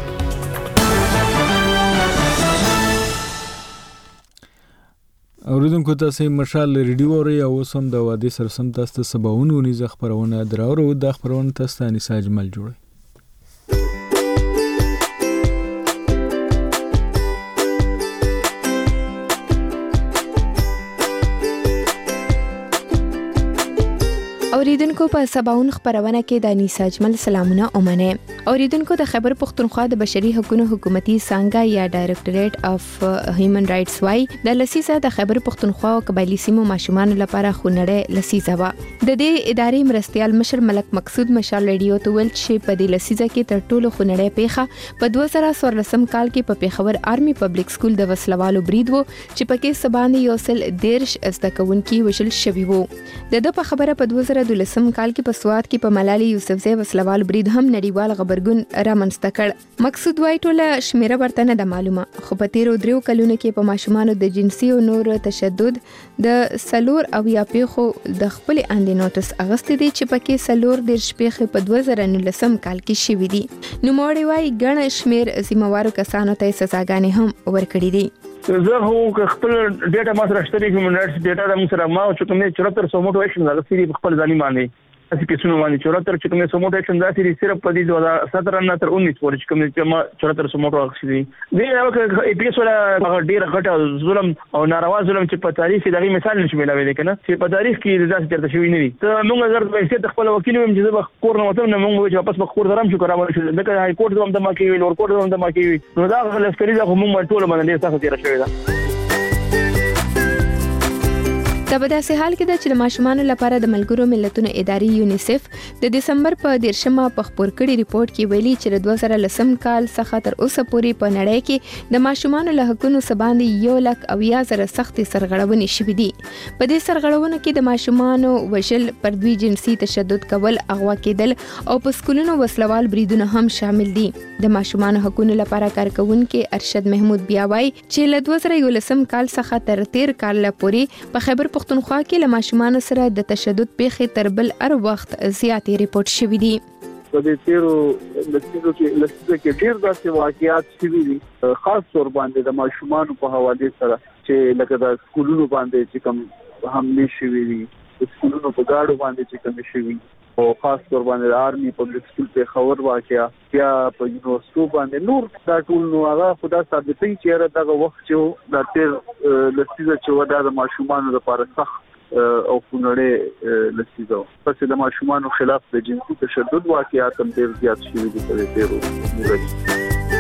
اوریدونکو تاسو مشال ریډیو اورئ او اوس هم د وادي سرسم تاسو ته سباونه ونیزه خبرونه دراورو. د خبرونه تاسو ته انیسا اجمل جوړي. اوریدونکو په سباون خبرونه کې د انیسا اجمل سلامونه اومنه. اوریدونکو د خیبر پختونخوا د بشري حقوقو حکومتي څنګه یا ډایریکټریټ اف هیومن رائټس وايي د لسیزه د خیبر پختونخوا او قبایلی سیمو ماشومان لپاره خونړې لسیزه و. د دې ادارې مرستيال مشر ملک مقصود مشال ریډیو ته ویل چې په دې لسیزه کې تر ټولو خونړې پیښه په دوه زره څوارلسم کال کې په پیښور آرمي پبلک سکول د وسلوالو برید وو چې پکې سباندې یو سل دیرش زده کوونکي وژل شوي وو. د د په خبره په دوه زره دولسم کال کې په سواد کې په ملالي یوسفزۍ وسلوال برید هم نړیوال خبرګون رامنځته کړ. مقصود وايي ټوله شمیره ورته نه ده معلومه، خو په تیرو دریو کلونو کې په ماشومانو د جنسي او نور تشدد د سلور او یا پیښو د خپل اندې نوټس اغستې دي چې پکې سلور دیرش پیښې په دوه زره نولسم کال کې شوي دي. نوموړی وايي ګڼ شمیر ذمہوارو کسانو ته سزاګانې هم ورکړي دي. زه هو خپل ډیټا ما سره شته کوم نټس ډیټا د موږ سره ما چې کوم چورتر سو موټو اکشن راغلی په خپل ځاني باندې اسی کیسونو باندې چورتر چې کوم سو موټو اکشن راځي صرف په دې دوه هزار سترہ نه تر انیس پورې چې کوم چې ما چورتر سو موټو اکشن دي دا ای پی ایس ولا ډیر غټه ظلم او ناروا ظلم چې په تاریخ کې دغه مثال نشي ملاوي کنه چې په تاریخ کې رضا چرته شوی نه دي. ته موږ زر په حیثیت خپل وکیل ویم چې زه خور نه وته نه موږ چې واپس خور درم شو کراوه شو دغه هاي کورټ دوم د ما کې ویل ور کورټ دوم د ما کې وی نو دا لسکري دا موږ ټول باندې تاسو تیر شوی دا. دا په داسې حال کې ده چې د ماشومانو لپاره د ملګرو ملتونو ادارې یونیسف د دسمبر په دیرشمه په خپور کړي ریپورت کې ویلي چې د دوه زره لسم کال څخه تر اوسه پورې په نړۍ کې د ماشومانو له حقوقو سباندې یو لک اویا زره سختې سرغړونې شوې دي. په دې سرغړونو کې د ماشومانو وژل، پردوي جنسي تشدد کول، اغوا کېدل او په سکولونو وسلوال بریدونه هم شامل دي. د ماشومانو حقوقو لپاره کارکونکي ارشد محمود بیا وايي چې له دوه زره یولسم کال څخه تر تیر کال پورې په خیبر پختونخوا کې له ماشومانو سره د تشدد پیښې تر بل هر وخت زیاتې ریپورت شوي دي. په دې تیرو لسیزو کې لسیزو کې ډېر داسې واقعیات شوي دي، خاص طور باندې د ماشومانو په حواله سره چې لکه د سکولونو باندې چې کوم حملې شوي دي، د سکولونو په گاډو باندې چې کوم شوي او خاص تور باندې آرمي پبلک سکول په خبر واقعیا یا په یونیورسيټي باندې نور دا ټول نو هغه خدا ثابتې چې دغه وخت چې د تیر لسیزه چې ودا د ماشومان لپاره سخت او کونړې لسیزه پس د ماشومان خلاف د جنسي تشدد واقعیات هم ډیر زیات شوي دي په تیرو موږ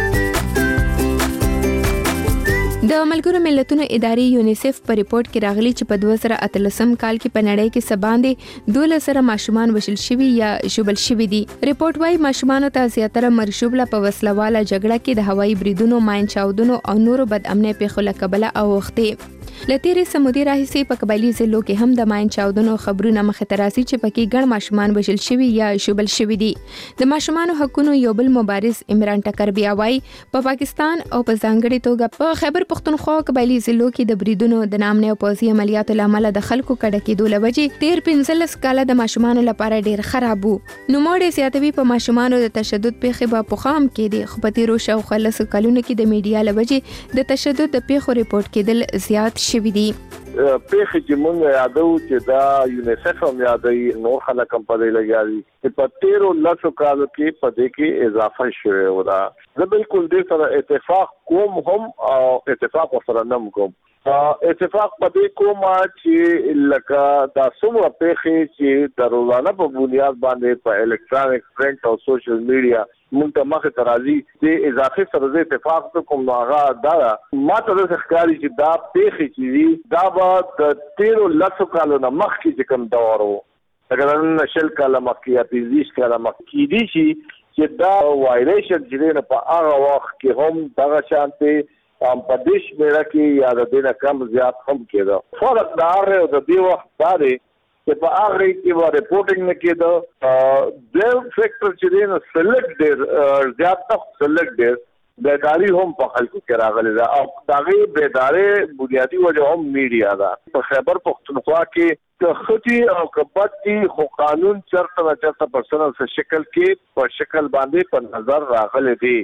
د ملګرو ملتونو ادارې یونیسف په ریپورت کې راغلي چې په دوه زره اتلسم کال کې په نړۍ کې سباندې دوه سره ماشومان وشل شوي یا ژوبل شوي دي. ریپورت وايي ماشومان ته زیاتره مرشوبله په وسلواله جګړه کې د هوایي بریدونو، ماین چاودنو او نورو بد امنۍ پیښو له کبله اوښتې. لتیرې سمودي راهیسې په قبایلي ضلعو کې هم د ماین چاودنو خبرونه مخې ته راځي چې پکې ګڼ ماشومان وژل شوي یا ژوبل شوي دي. د ماشومانو حقونو یو بل مبارز عمران ټکر بیا وايي په پاکستان او په ځانګړي توګه په خیبر پختونخوا قبایلي ضلعو کې د بریدونو د نامنې او پوځي عملیاتو لامل د خلکو کډه کېدو لوجې تیر پنځلس کاله د ماشومانو لپاره ډیر خراب وو. نو موږ زیاتوي په ماشومانو د تشدد پیښې په پخام کې دي خو په تیرو شاوخوا لسو کلونو کې د میډیا لوجې د تشدد د پیښو ریپورت کېدل زیات شوي دي. پیښې چې موږ یادو چې دا یونیسف هم یادوي نور خلک هم په دې لګیاري چې په تیرو لسو کالو کې په دې کې اضافه شوې و دا زه بالکل دې سره اتفاق کوم هم او اتفاق سره نه کوم اتفاق په دې کوم چې لکه دا څومره پیښې چې د روزانه په بنیاد باندې په الکترونیک پرنٹ او سوشل میډیا مونږ ته مخه ترازی د اضافه سره اتفاق کوم هغه دا ما ته د ښکاری چې دا پیښې چې دا به د تیرو لسو کالو نه مخکې چې کوم دور وو اگر نن شل کاله مخکې یا پنځه کاله مخکې دي چې دا وایریشن چې په هغه وخت کې هم دغه شانتي ام پدیش میرا کې یا د دینه کم زیات هم کېده فرق دا رہے د دې وخت باندې چې په هغه کې و ریپورټینګ نه کېده د فیکټر چې دینه سلیکټ ډیر زیات تک سلیکټ ډیر بیداری هم په خلکو کې راغلي دا او دغه بیداری بنیادی وجه هم میډیا دا په خیبر پختونخوا کې د خطي او کبتی خو قانون چرته نه چرته پرسنل څه شکل کې په شکل باندې په نظر راغلي دي.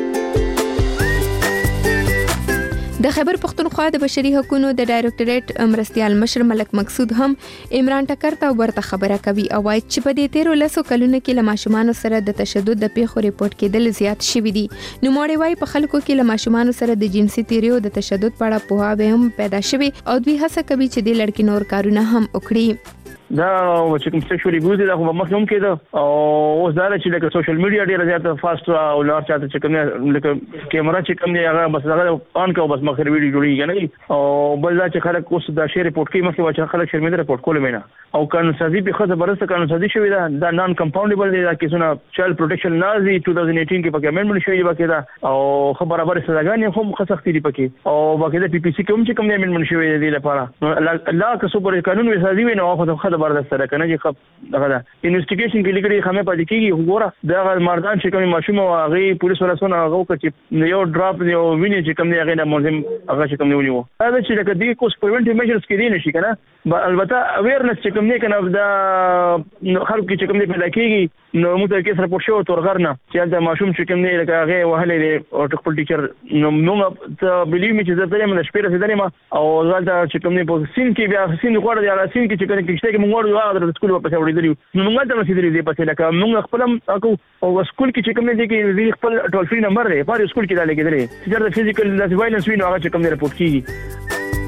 د خیبر پختونخوا د بشري حقوقو د ډایریکټریټ مرستيال مشر ملک مقصود هم عمران ټکر ته ورته خبره کوي او وايي چې په دې تیرو لسو کلونو کې له ماشومان سره د تشدد د پیښو ریپورت کېدل زیات شوي دي. نو موړي وايي په خلکو کې له ماشومان سره د جنسي تیریو د تشدد په اړه پوهاوی هم پیدا شوي او دوی هڅه کوي چې د لړکی نور کارونه هم وکړي. دا چې کوم سیکشوال ابیوز دا خو مخکې هم کېده او اوس دا چې لکه سوشل میډیا ډیره زیاته فاست او لار چاته چې کوم لکه کیمرا چې کوم دی هغه بس هغه آن کو بس مخکې ویډیو جوړیږي نه او بل دا چې خلک اوس دا شیر ریپورت کوي مخکې چې خلک شرمنده ریپورت کول مینه او قانون سازي به خزه برسته قانون سازي شوی دا دا نان کمپاونډبل دی دا کیسونه چایلډ پروټیکشن نازي دوه هزار اته کې پکې امندمنت شوی دی دا او خبره برابر سزاګانې هم خسختې دي پکې او باقي د پی پی سی کوم چې کوم امندمنت شوی دی لپاره لا که سوپر قانون وسازي وي نو خو خبره برابر سره کنه خب دغه انویسټیګیشن کې لګړي خمه پاتې کیږي وګوره دا مردان چې کوم ماشوم او هغه پولیس ولسونه هغه چې یو ډراپ یو ویني چې کوم دی هغه د ملزم هغه چې کوم نیولې وو دا چې لکه دې کوس پریونټیو میجرز کې دي نشي کنه البته اویرنس چې کوم دی کنه دا خلک چې کوم دی پیدا کیږي نو موږ کې سره پوښتنه تورغرنه چې دا ماشوم چې کوم دی لکه هغه وهلې دی او خپل ټیچر نو نو ته بلیو می چې زه ترې من شپې رسیدلې ما او غلطه چې کوم دی په سین کې بیا سین غوړ دی هغه سین کې چې کوم کې چې موږ ورغلو سکول په څیر وړي نو موږ ته رسیدلې دي په لکه موږ خپل اكو او سکول کې چې کوم دي کې خپل ټول فری نمبر دی په سکول کې دا لګیدلې چې د فزیکل د وایلنس وینو هغه چې کوم دی رپورټ کیږي.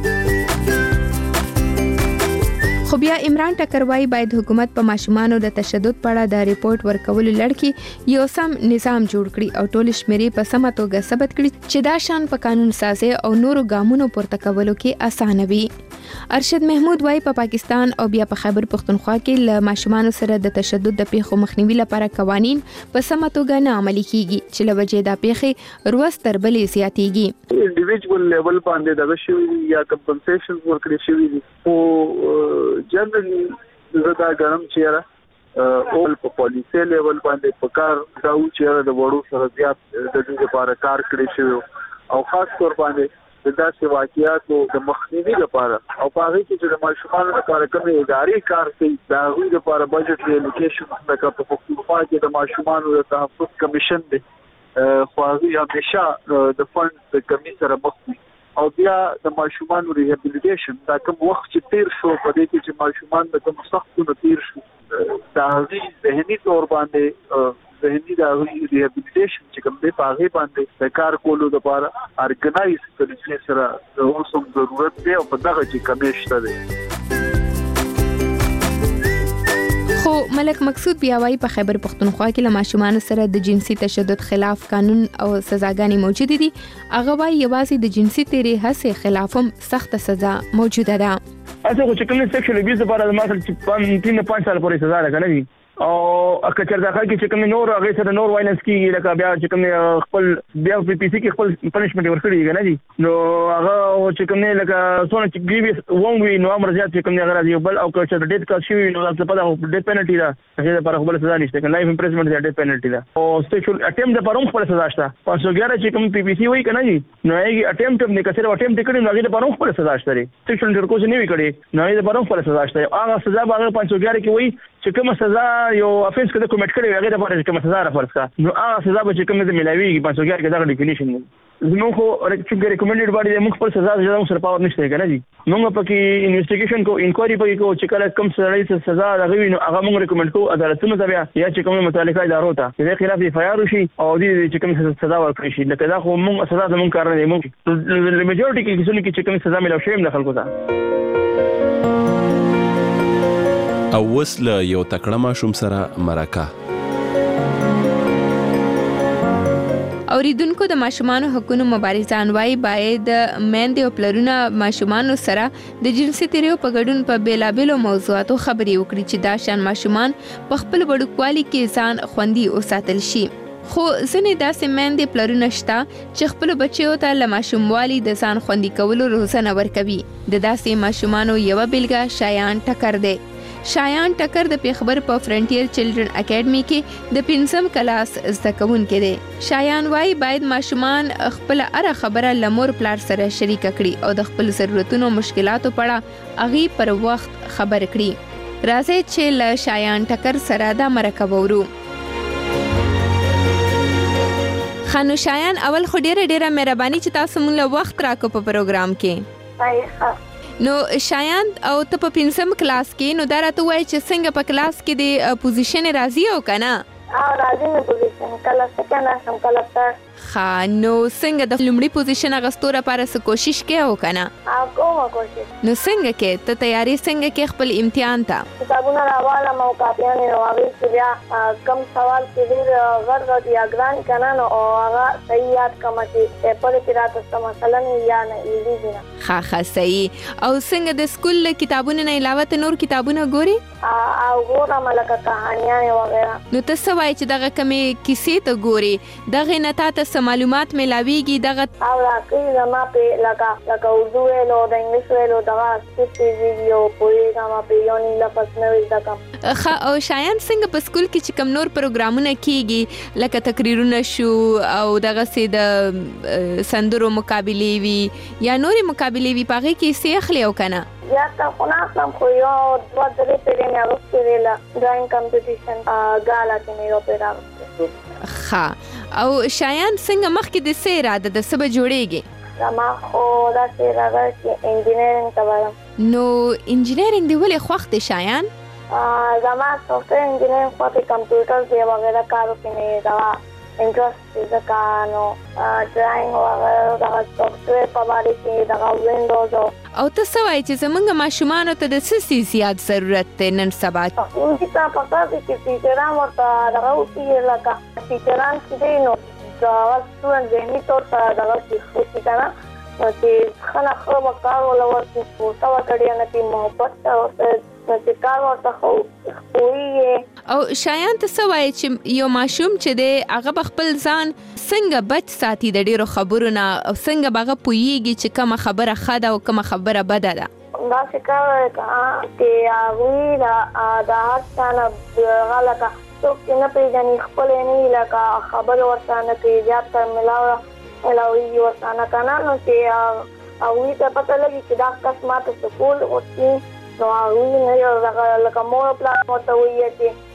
خو بیا عمران ټکر وايي باید حکومت په ماشومانو د تشدد په اړه د ریپورت ورکولو لړکی یو سم نظام جوړ کړي او ټول شمیرې په سمه توګه ثبت کړي چې دا شان په قانون سازي او نورو ګامونو پورته کولو کې اسانه وي. ارشد محمود وايي په پاکستان او بیا په خیبر پختونخوا کې له ماشومانو سره د تشدد د پیښو مخنیوي لپاره قوانین په سمه توګه نه عملي کیږي چې لوجه دا پیښې روز تر بلې زیاتېږي. انډیویډوال لیول باندې دا شوی یا کمپنسیشن ورکړي شوی دي او جنرالي زدا ګرم چیرې اول په پالیسي لیول باندې په کار دا و چې د وړو سره زیات د دې لپاره کار کړی شوی او خاص طور باندې د داسې واقعیاتو د مخنیوي لپاره او په هغه کې چې د ماشومانو لپاره کومې ادارې کار کوي دا غوښتل لپاره بجټ ریلوکیشن د پختونخوا کې د ماشومانو د تحفظ کمیشن دی خو هغه همیشه د فند د کمی سره مخ دي او بیا د ماشومانو ریهابیلیټیشن دا کوم وخت چې تیر شو په دې کې چې ماشومان د کوم سختو تیر شو دا هغه ذهني تور باندې ذهني دا ریهابیلیټیشن چې کوم دی په هغه باندې د کار کولو لپاره ارګنایز طریقې سره د اوسم ضرورت دی او په دغه چې کمیشته دی. خو ملک مقصود بیا وايي په خیبر پختونخوا کې له ماشومان سره د جنسي تشدد خلاف قانون او سزاګانې موجود دي. هغه وايي یوازې د جنسي تیرې هڅې خلاف هم سخت سزا موجوده ده. اته خو چې کوم سیکشن ابیوز لپاره د ماسل چې تین پنځه سال پورې سزا ده کنه او اکه چر داخل کې چې کوم نور هغه سره نور وایلنس کیږي لکه بیا چې کوم خپل بیا په پی سي کې خپل پنیشمنت ورکړي کنه دي نو هغه چې کوم لکه څونه چې ګریویس وون وی نو امر زیات چې کوم هغه راځي بل او که چې ډیټ کا شي نو تاسو په دغه ډیټ پینلټي ده هغه لپاره خپل سزا نشته کنه لایف امپریزمنت ده ډیټ پینلټي ده او سټیچول اټیم د پروم خپل سزا شته پنځه سو اګیاره چې کوم پی پی سی وای کنه دي نو هغه اټیم نه کثیر اټیم ټکړي نو هغه د پروم خپل سزا شته سټیچول ډیرکوز نه وی کړي نو هغه د پروم خپل سزا شته هغه سزا باندې پنځه سو اګیاره کې وای چې کوم سزا یو افنس کده کومټ کړی هغه د پاره کوم سزا را فرض کا نو هغه سزا به چې کوم د ملاویږي پنځه سو اګیاره کې دا ډیفینیشن زموږ خو چې ریکمنډډ باندې موږ خپل سزا زیاده سره پاور نشته کنه دي موږ په کې انویسټیګیشن کو انکوایری په کې کو چې کله کوم سړی سزا راغوي نو هغه موږ ریکمنډ کو عدالتونو ته بیا یا چې کوم متعلقه ادارو ته چې د خلاف فایار شي او دې چې کوم سزا ورکړي شي لکه دا خو موږ سزا زموږ کار نه دی موږ د میجورټي کې څونه کې چې کوم سزا ملو شي نه خلکو ته او وسله یو تکړه ماشوم سره مرکه. اوریدونکو د ماشومان حقوقو مبارزان وايي باید میندې او پلرونه ماشومان سره د جنسي تیریو په ګډون په بیلابېلو موضوعاتو خبرې وکړي چې دا شان ماشومان په خپل وړوکوالي کې ځان خوندي وساتل شي. خو ځینې داسې میندې پلرونه شته چې خپل بچیو ته له ماشوموالي د ځان خوندي کولو روزنه ورکوي. د داسې ماشومانو یوه بیلګه شایان ټکر دی. شایان ټکر د پیښور په فرنټیر چلډرن اکیډمي کې د پنځم کلاس زده کوونکی دی. شایان وايي باید ماشومان خپل هره خبره له مور پلار سره شریک کړي او د خپل ضرورتونو مشکلاتو په اړه هغې پر وخت خبر کړي. راځئ چې له شایان ټکر سره دا مرکه وورو. خانو شایان اول خو ډیره ډیره مهرباني چې تاسو موږ له وخت راکو په پروګرام کې. نو شایان او ته په پنځم کلاس کې نو دا راته وایي چې څنګه په کلاس کې د پوزیشن راځي او کنه او راځي نو پوزیشن کله څنګه نشم کله تر خا نو څنګه د لومړي پوزیشن غستو لپاره څه کوشش کې او کنه او کوم کوشش نو څنګه کې ته تیاری څنګه کې خپل امتحان ته کتابونه راواله مو کاپیانې راوړل چې بیا کم سوال کې ډېر غړ غړ یا ګران کنه نو هغه صحیح یاد کوم چې پیپر کې راته مثلا یا نه ایزي نه خا خا صحیح او څنګه د سکول کتابونو نه علاوه نور کتابونه ګوري او ګورم لکه کہانیاں وغیرہ نو ته وایي چې دغه کمې کیسې ته ګوري دغه نه تاسو معلومات ملاويږي دغه او راکې زما په لکه لکه اردو ویلو د انګلیش ویلو دغه ستې ویډیو پوری زما په یو نه لپس نه وځ دکم خا او شایان څنګه په سکول کې چې کم نور پروګرامونه کیږي لکه تقریرونه شو او دغه سي د سندرو مقابله وی یا نوري مقابله وی پاره کې سي اخلي او کنه یا تا خو نه سم خو یو دوه درې پیرې مې راوستې ویلا ډراینګ کمپټیشن غالا کې مې یو پیرا خا او شایان څنګه مخکې د سې اراده د سبا جوړېږي زما خو دا سې اراده چې انجینرینګ ته وایم نو انجینرینګ دی ولې خوښ دی شایان زما سافټویر انجینرینګ خو په کمپیوټر دی وغیرہ کارو کې مې دا انټرست دی ځکه نو ډراینګ وغیرہ دا سافټویر په باندې کې دا وینډوز او ته څه وایې چې زمونږ ماشومانو ته د څه شي زیات ضرورت دی نن سبا موږ ته پکار دي چې ټیچران ورته دغه وکړي لکه ټیچران چې دی نو دا سټوډنټ ذهني طور ته دغه شي کنه چې خلک خو وکړ ولا ورته پوښتنه وکړي نه چې محبت او چې کار ورته خو کوي او شایان ته څه وایي چې یو ماشوم چې دی هغه خپل ځان څنګه بچ ساتي د ډیرو خبرو نه او څنګه هغه پوهیږي چې کومه خبره ښه ده او کومه خبره بده ده دا څه کوي چې هغوی د هر څه نه غلطه څوک چې نه پیژني خپل نه لکه خبره ورته نه کوي زیات تر ملاوه ملاوي ورته نه کنه نو چې هغوی ته پته لګي چې دا کس ماته سکول اوسي نو هغوی نه یو لکه مور پلان ورته وایي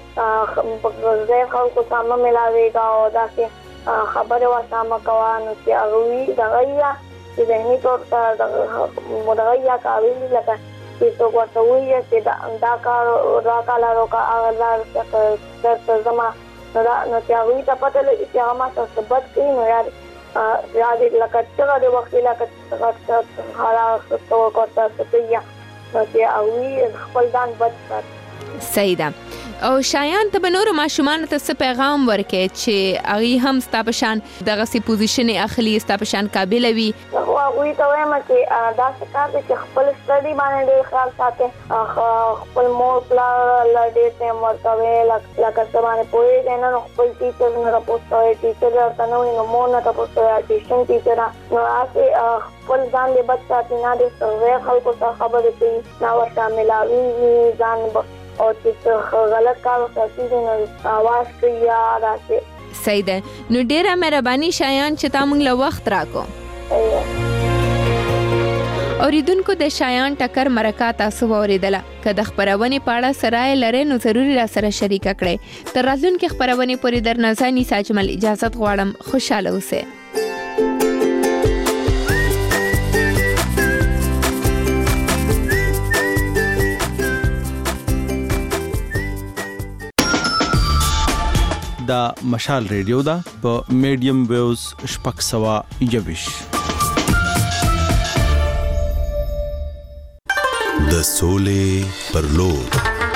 چې ځای خلکو سره مه ملاوېږه او داسې خبرې ورته مه کوه نو چې هغوی دغه یا چې ذهني طور ته دغه یا کاوي لکه چې څوک ورته وایي چې دا کار دا کار راکا هغه درته زما نو چې هغوی ته پته لګي چې هغه ما سره بد کوي نو یار یا دې لکه څنګه د وخت لکه څنګه هغه څه ورته کوي نو چې هغوی خپل ځان بد ساتي. صحیح ده. او شایان ته به نورو ماشومانو ته څه پیغام ورکړې چې هغوی هم ستا په شان دغسې پوزیشن اخلي، ستا په شان قابله وي؟ هغوی ته وایم چې داسې کار دی چې خپل سټډي باندې ډېر خیال ساتئ، خپل مور پلار له ډېر ټایم ورکوئ، لکه څه باندې پوهېږئ نه نو خپل ټیچر نه تپوس کوئ، ټیچر درته نه وي نو مور نه تپوس کوئ، ټیوشن ټیچره نو هسې خپل ځان دې بد ساتي، نه دې سروې خلکو سره خبرې کوي، نه ورته ملاویږي ځان او چې غلط کار وکړي نو آواز کوي یا داسې. صحیح ده. نو ډېره مهرباني شایان چې تا موږ له وخت راکو. اوریدونکو د شایان ټکر مرکه تاسو واوریدله. که د خپرونې په اړه څه رایه لرئ نو ضروري را سره شریکه کړئ. تر راتلونکې خپرونې پورې درنه زه انیسه اجمل اجازت غواړم. خوشحاله اوسئ. دا مشال ریډیو دا په میډیم ویوز شپږ سوه یوویش. د سولې پر لور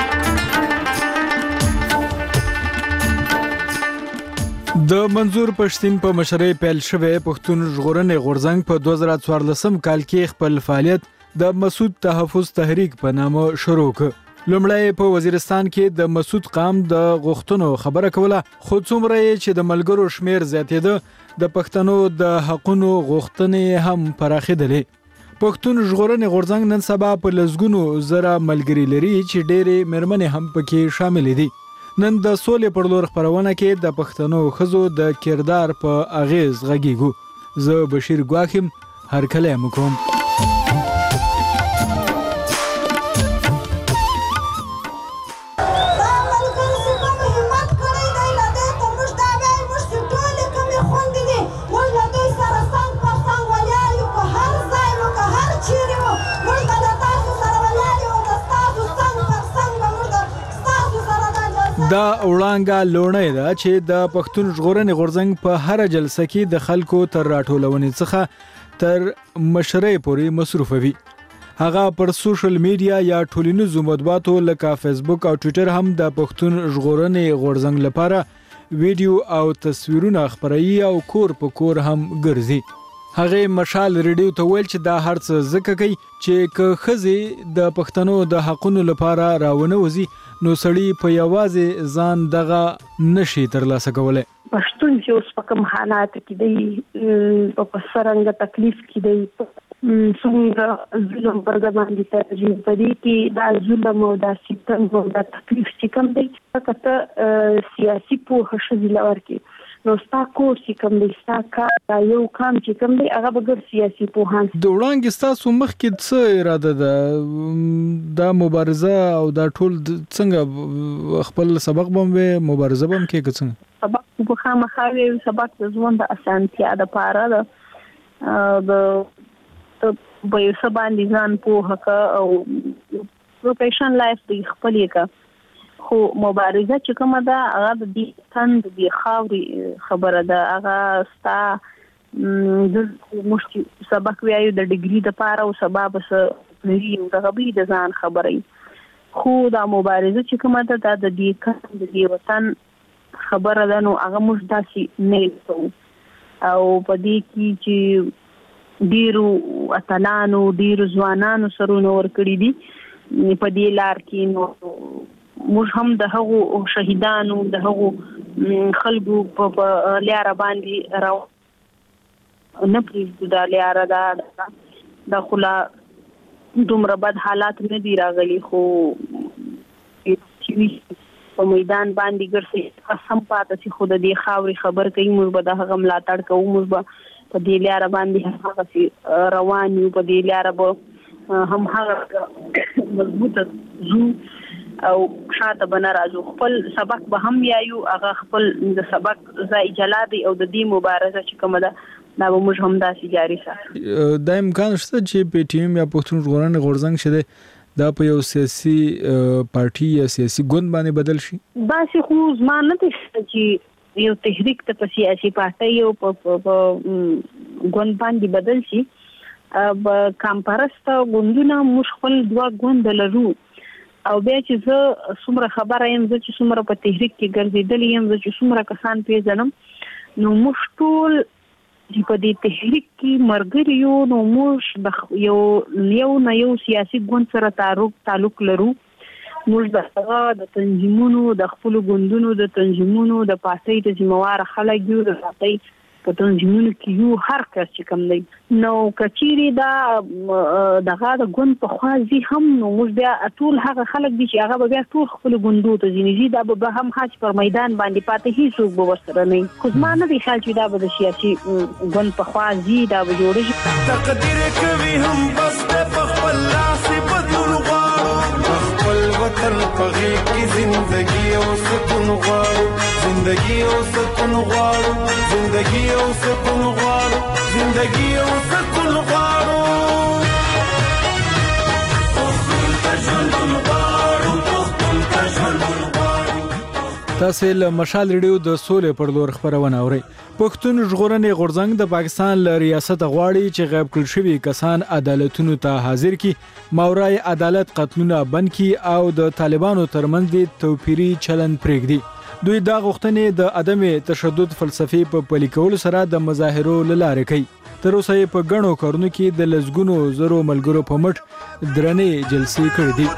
د منظور پښتين په مشرۍ پیل شوی پښتون ژغورنې غورځنګ په دوه زره څوارلسم کال کې خپل فعالیت د مسعود تحفظ تحریک په نامه شروع کړ. لومړی په وزیرستان کې د مسعود قام د غوښتنو خبره کوله، خو څومره چې د ملګرو شمیر زیاتېده د پښتنو د حقونو غوښتنې هم پراخېدلې. پښتون ژغورنې غورځنګ نن سبا په لسګونو زره ملګري لري چې ډېرې مېرمنې هم پکې شاملې دي. نن د سولې پر لور خپرونه کې د پښتنو ښځو د کردار په اغیز غږیږو. زه بشیر ګواخیم، هرکلی مو کوم. دا وړانګه لوڼۍ ده چې د پښتون ژغورنې غورځنګ په هر جلسه کې د خلکو تر راټولونې څخه تر مشرۍ پورې مصروفه وي. هغه پر سوشل میډیا یا ټولنیزو مطبوعاتو لکه فیسبوک او ټویټر هم د پښتون ژغورنې غورځنګ لپاره ویډیو او تصویرونه خپروي او کور په کور هم ګرځي. هغه مشال ریډیو ته ویل چې دا هر څه ځکه کوي چې که ښځې د پښتنو د حقونو لپاره راونه وځي نو سړی په یوازې ځان دغه نشي ترلاسه کولی. پښتون چې اوس په کوم حالات کې دی، په څرنګه تکلیف کې دی، څومره ظلم پر د باندې ترجیح په دې کې دا ظلم او دا ستم او دا تکلیف چې کوم دی که سیاسي پوهه ښځې له ورکړي نو ستا کور چې کوم دی، ستا کار دا یو کام چې کوم دی هغه به ګډ سیاسي پوهان. د وړانګې ستاسو مخکې څه اراده ده؟ دا مبارزه او دا ټول څنګه خپل سبق به هم وي، مبارزه به هم کې که څنګه؟ سبق به خامخا وي، سبق د ژوند د اسانتیا دپاره ده، ته به یو څه باندې ځان پوهه که او پروفیشن لایف دی خپل یې که. خو مبارزه چې کومه ده هغه د دې تن د دې خاورې خبره ده، هغه ستا موږ سبق وایو د ډګري دپاره او سبا به څه لري نو دغه به د ځان خبره وي. خو دا مبارزه چې کومه ده دا د دې کن د دې وطن خبره ده نو هغه موږ داسې نه کوو. او په دې کې چې ډېرو اتلانو ډېرو ځوانانو سرونه ورکړي دي په دې لار کې، نو موږ هم د هغو شهیدانو د هغو خلکو په لاره باندې راو نه پرېږدو. دا لاره دا دا خو لا دومره بد حالات نه دي راغلي، خو په میدان باندې ګرځي قسم پاته چې خو د دې خاورې خبر کوي، موږ به د هغه ملاتړ کوو، موږ به په دې لاره باندې هغسې روان یو، په دې لاره به هم هغه مضبوطه ځو او شاته به نه راځو. خپل سبق به هم یایو، هغه خپل د سبق ځای جلا دی او د دې مبارزه چې کومه ده دا به موږ هم داسې جاري ساتو. دا امکان شته چې پی ټي ایم یا پښتون ژغورنې غورځنګ چې دی دا په یو سیاسي پارټي یا سیاسي ګوند باندې بدل شي؟ داسې خو زما نه دی چې یو تحریک ته په سیاسي پارټي او په ګوند باندې بدل شي. په کمپرسته ګوندونه موږ خپل دوه ګوند لرو او بیا چې زه څومره خبره یم، زه چې څومره په تحریک کې ګرځېدلی یم، زه چې څومره کسان پیژنم، نو موږ ټول چې په دې تحریک کې ملګري یو، نو موږ د یو یو نه یو سیاسي ګوند سره تعلق تعلق لرو. موږ د هغه د تنظیمونو، د خپلو ګوندونو د تنظیمونو، د پارټۍ د ذمهواره خلک یو، د پارټۍ په تنظیمونو کې یو هر کس چې کوم دی. نو کچيري دا دغه د ګوند په خوا ځي هم، نو موږ بیا ټول هغه خلک دي چې هغه بیا ټول خپل ګوندو ته ځي، دا به هم حاج پر میدان باندې پاتې هیڅوک به ورسره نه وي. خو زما نه دی خیال چې دا به د سیاسي ګوند په خوا ځي، دا به جوړ شي. تقدیر کوي هم بس په خپل لاس بدلون غواړو، خپل وطن په غېږ کې زندګي او سکون غواړو، زندگی او سکون غواړو، زندگی او سکون غواړو، زندگی او سکون غواړو، پښتون ته ژوند غواړو، پښتون ته ژوند غواړو. تاسو له مشال ریډیو د سولې پر لور خبرونه اورئ. پښتون ژغورنې غورځنګ د پاکستان له ریاست غواړي چې غیب کړل شوي کسان عدالتونو ته حاضر کړي، ماورای عدالت قتلونه بند کړي او د طالبانو ترمنځ توپیري چلند پرېږدي. دوی دا غوښتنې د عدم تشدد فلسفي په پلي کولو سره د مظاهرو له لارې کوي. تر اوسه یې په ګڼو کارونو کې د لسګونو زرو ملګرو په مټ درنې جلسې کړې دي.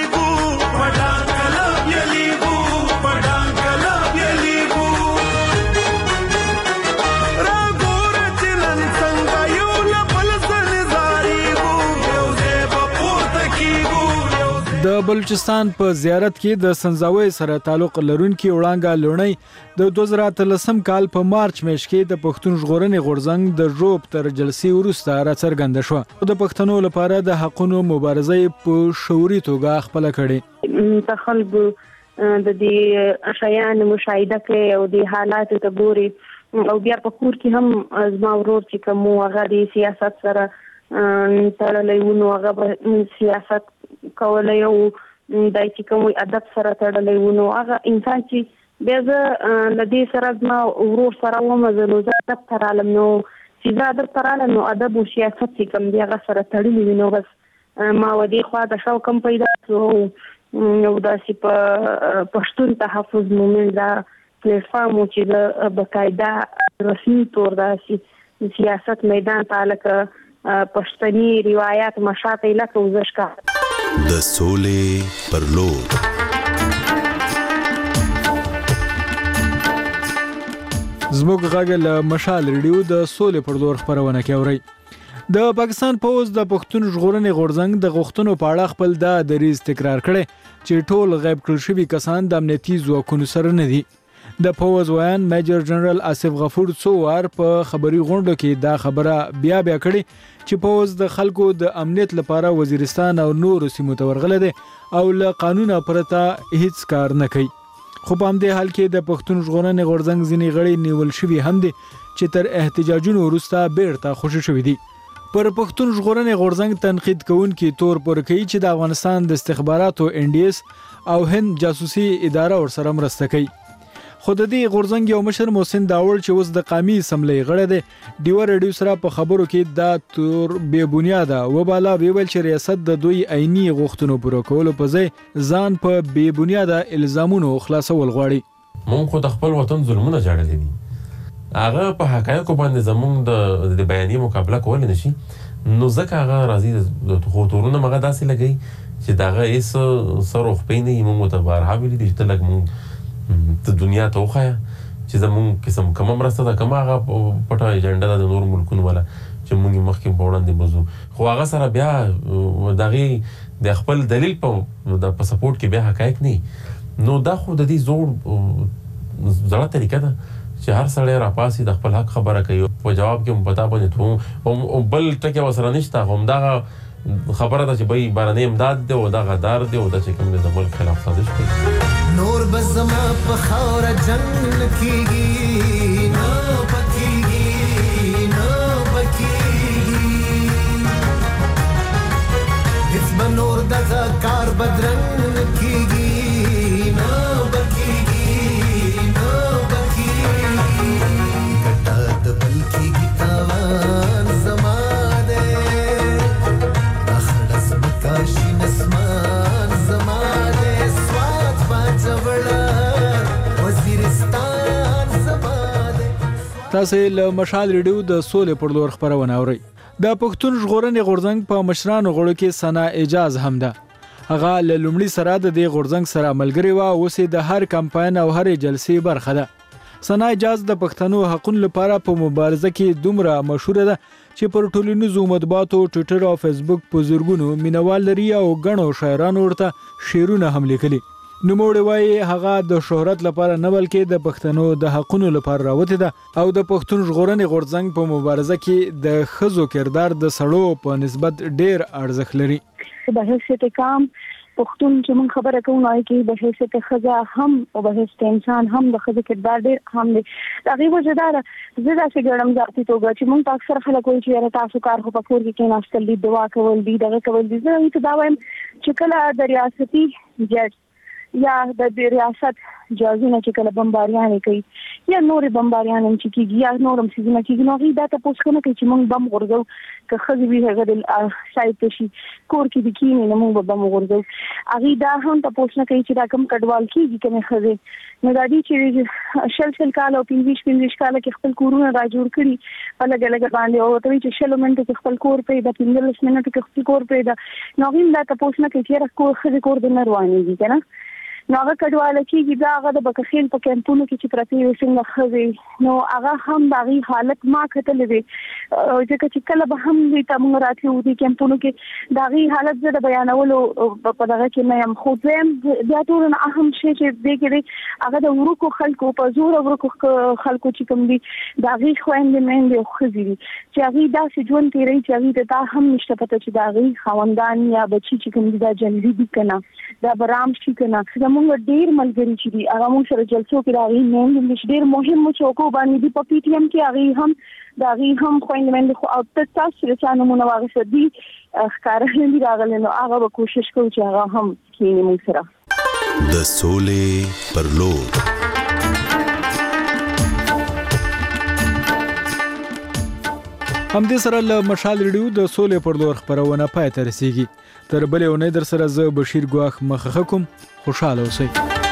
د بلوچستان په زیارت کې د سنځاوي سره تعلق لرونکي وړانګه لونی د دوه زره اتلسم کال په مارچ میاشت کې د پښتون ژغورنې غورځنګ د ژوب تر جلسې وروسته راڅرګنده شوه. د پښتنو لپاره د حقونو مبارزه په شعوري توګه خپل کړي. د خلکو د دې شیان مشاهده کوي او د حالاتو ته ګوري، او بیا په کور کې هم زما ورور چې کوم هغه د سیاست سره تړلی و، نو هغه سیاست کولای او د چې کوم ادب سره تړلی و، نو هغه انسان چې بیا زه له دې سره زما ورور سره وم، زه نو زه ادب ته رالم، نو چې زه ادب ته رالم نو ادب او سیاست چې کوم دی هغه سره تړلی وي، نو بس ما و دې خوا د شوق هم پیدا شو. نو داسې په پښتون تحفظ مومنټ دا پلیټفارم چې د باقاعده رسمي تور د سیاست میدان ته لکه پښتني روایت مشاته لکه وزشکا د سولې پر لور. زموږ غږ له مشال ریډیو د سولې پر لور خبرونه کوي. د پاکستان پوز د پښتون ژغورنې غورځنګ د غوښتنو په اړه خپل د دریز تکرار کړي چې ټول غیب کړل شوي کسان د امنیتي ځواکونو سره نه دي. د پوز ویان میجر جنرال آصف غفور څو وار په خبري غونډو کې دا خبره بیا بیا کړي چې پوز د خلکو د امنیت لپاره وزیرستان او نور سیمو ته ورغله دي او له قانون پرته هیڅ کار نه کوي. خو په همدې حال کې د پښتون ژغورنې غورځنګ ځینې غړي نیول شوي هم دي چې تر احتجاجونو وروسته بیرته خوشي شوي دي. پر پښتون ژغورنې غورځنګ تنقید کوونکي تور پر کوي چې د افغانستان د استخباراتو ان ډي اس او هند جاسوسي اداره ورسره مرسته کوي. خود دې غورځنګ یو مشر محسن داوړ چې اوس د قومي اسمبلې غړی دی ډیو ریډیو سره په خبرو کې دا تور بې بنیاده وباله، ویل چې ریاست د دوی عیني غوښتنو پوره کولو په ځای ځان په بې بنیاده الزامونو خلاصول غواړي. مونږ خو د خپل وطن ظلمونه جوړلي دي، هغه په حقایقو باندې زمونږ د د بیانې مقابله کول نشي، نو ځکه هغه راځي د خطرونو مغه داسې لګي چې داغه ایس سر خو پینې مونږ ته بارها ویلي دي چې لګ مونږ د دنیا ته وخایا چې زمونږ قسم کوم مرسته ده، کوم هغه پټه ایجنډا ده د نور ملکونو والا چې مونږ مخکې په وړاندې بزو، خو هغه سره بیا دغه د خپل دلیل په د په سپورټ کې بیا حقایق نه، نو دا خو د دې زوړ زړه طریقه ده چې هر سړی راپاسي د خپل حق خبره کوي، په جواب کې پتا باندې ته بل ټکی وسره نشته، همدغه خبره ده چې بای بارنې امداد دی او دا غدار دی او دا چې کوم د ملک خلاف سازش کوي. نور بزما په خاور جنگ کیږي، نو پکیږي نو پکیږي، هیڅ به نور دغه تاسو له مشال ریډیو د سولې پر لور خبرونه اورئ. د پښتون ژغورنې غورځنګ په مشرانو غړو کې سنا اجاز هم ده. هغه له لومړي سره د دې غورځنګ سره ملګری و او اوس د هر کمپاین او هر جلسې برخه ده. سنا اجاز د پښتنو حقوقو لپاره په مبارزه کې دومره مشهور ده چې پر ټولنیزو مطبوعاتو ټوئیټر او فیسبوک په زورګونو مینوال لري او غنو شاعرانو ورته شعرونه هم لیکلي. نوموړی وایي هغه د شهرت لپاره نه بلکې د پښتنو د حقوقو لپاره راوته ده او د پښتون ژغورنې غورځنګ په مبارزه کې د خزو کردار د سړو په نسبت ډیر ارزښت لري. د حیثیت کام پښتون چې موږ خبره کوو نو کې د حیثیت خزه هم او د حیثیت انسان هم د خزو کردار ډیر هم دی. هغه وجه دا ده زه دا چې ګړم ذاتي توګه چې موږ اکثر خلک وایي چې تاسو کار خو په کور کې کېناستل دي دعا کول دي دغه کول دي. زه ته دا وایم چې کله د ریاستي جج یا د ریاست جازونه چې کله بمباریان کوي یا نور بمباریان چې کیږي یا نورم سيزونه کیږي نو غي دا تاسو کنه چې موږ بم غورځو که خزي وی هغه د سایت شي کور کې د کینې نو موږ بم غورځو اغي دا هم تاسو نه کوي چې دا کم کډوال کیږي کنه خزي نو دا دي چې شل شل کال او پنځه پنځه کال کې خپل کورونه را جوړ کړي په لګ لګ باندې او ته چې شل منټ کې خپل کور په د پنځه منټ کې خپل کور په دا نو غي دا تاسو نه کوي چې کور خزي کور د نروانيږي کنه نو هغه کډواله کېږي دا هغه د بکخیل په کمپونو کې چې پرتی وي څنګه خزي نو هغه هم دغه حالت ما کتلې وي چې چې کله به هم دې تاسو راتلو دي کمپونو کې دغه حالت زه د بیانولو په دغه کې نه يم خو زم بیا ټول نه اهم شي چې دې کې هغه د ورکو خلکو په زور ورکو خلکو چې کوم دي دغه خويندې مېندې خزي چې هغه داسې ژوند تیري چې هغه دا هم نشته پته چې دغه خوندان یا بچي چې کوم دي دا جنري دي کنه دا برام شي کنه موږ ډیر ملګری چې دي هغه موږ سره جلسو کې راغلي نیم د ډیر مهم چوکو باندې دي په پی ټی ایم کې هغه هم دا هغه هم خويندمن خو او تاسو چې نمونه واغسته دي ښکارا دي راغلي نو هغه کوشش کوي چې هغه هم کینې موږ سره د سولې پر لور. هم دې سره له مشال ریډیو د سولې پر لور خبرونه پای ته رسیږي. تر بلې اونۍ در سره زه بشیر ګواخ مخه کوم. خوشاله اوسئ.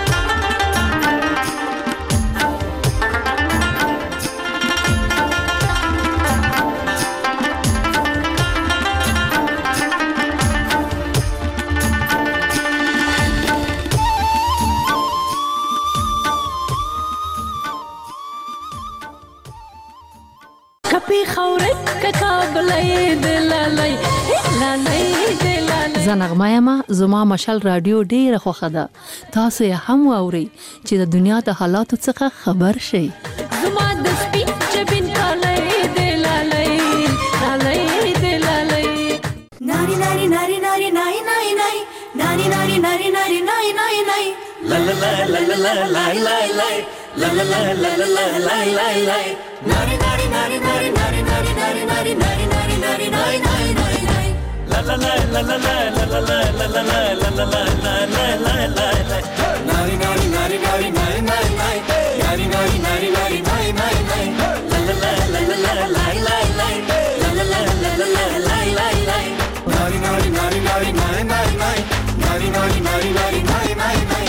کپی خورت ککابلای دلالای لالای دلالای زنغمه ما زما مشال رادیو ډیره خوښه ده. تاسو یې هم واورئ چې د دنیا د حالاتو څخه خبر شئ. زما د سپین چبین کالای دلالای لالای دلالای ناری ناری ناری ناری نای نای نای ناری ناری ناری ناری نای نای نای لا لا لا لا لا لا لا لا لا لا لا لا لا لا لا لا ناری ناری ناری ناری ناری ناری ناری ناری ناری ناری ناری نای نای نای نای لا لا لا لا لا لا لا لا لا لا لا لا لا لا لا لا لا ناری ناری ناری ناری ناری ناری ناری ناری ناری ناری ناری ناری ناری ناری لا لا لا لا لا لا لا لا لا لا لا لا لا لا لا لا ناری ناری ناری ناری ناری ناری ناری ناری ناری ناری ناری ناری ناری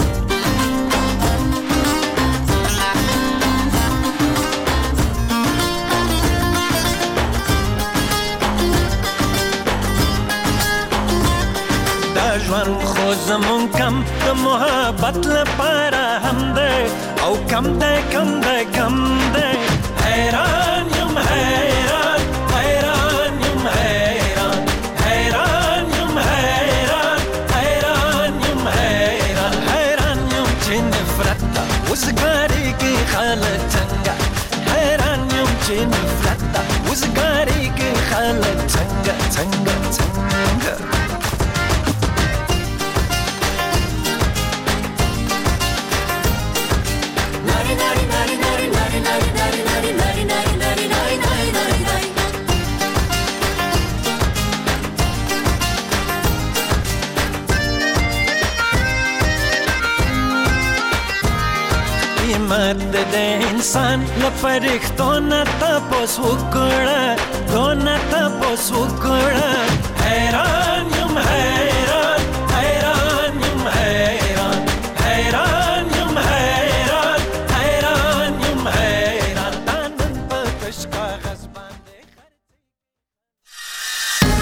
ژوند خو زمون کم د محبت لپاره هم ده او کم ده کم ده کم ده حیران یم حیران حیران یم حیران حیران یم حیران حیران یم حیران حیران یم چې نفرت ده وزګاری کې خالد څنګه حیران یم چې نفرت ده وزګاری کې خالد څنګه څنګه څنګه قیمت د انسان لپاره نه تاسو وکړه دونه تاسو وکړه حیران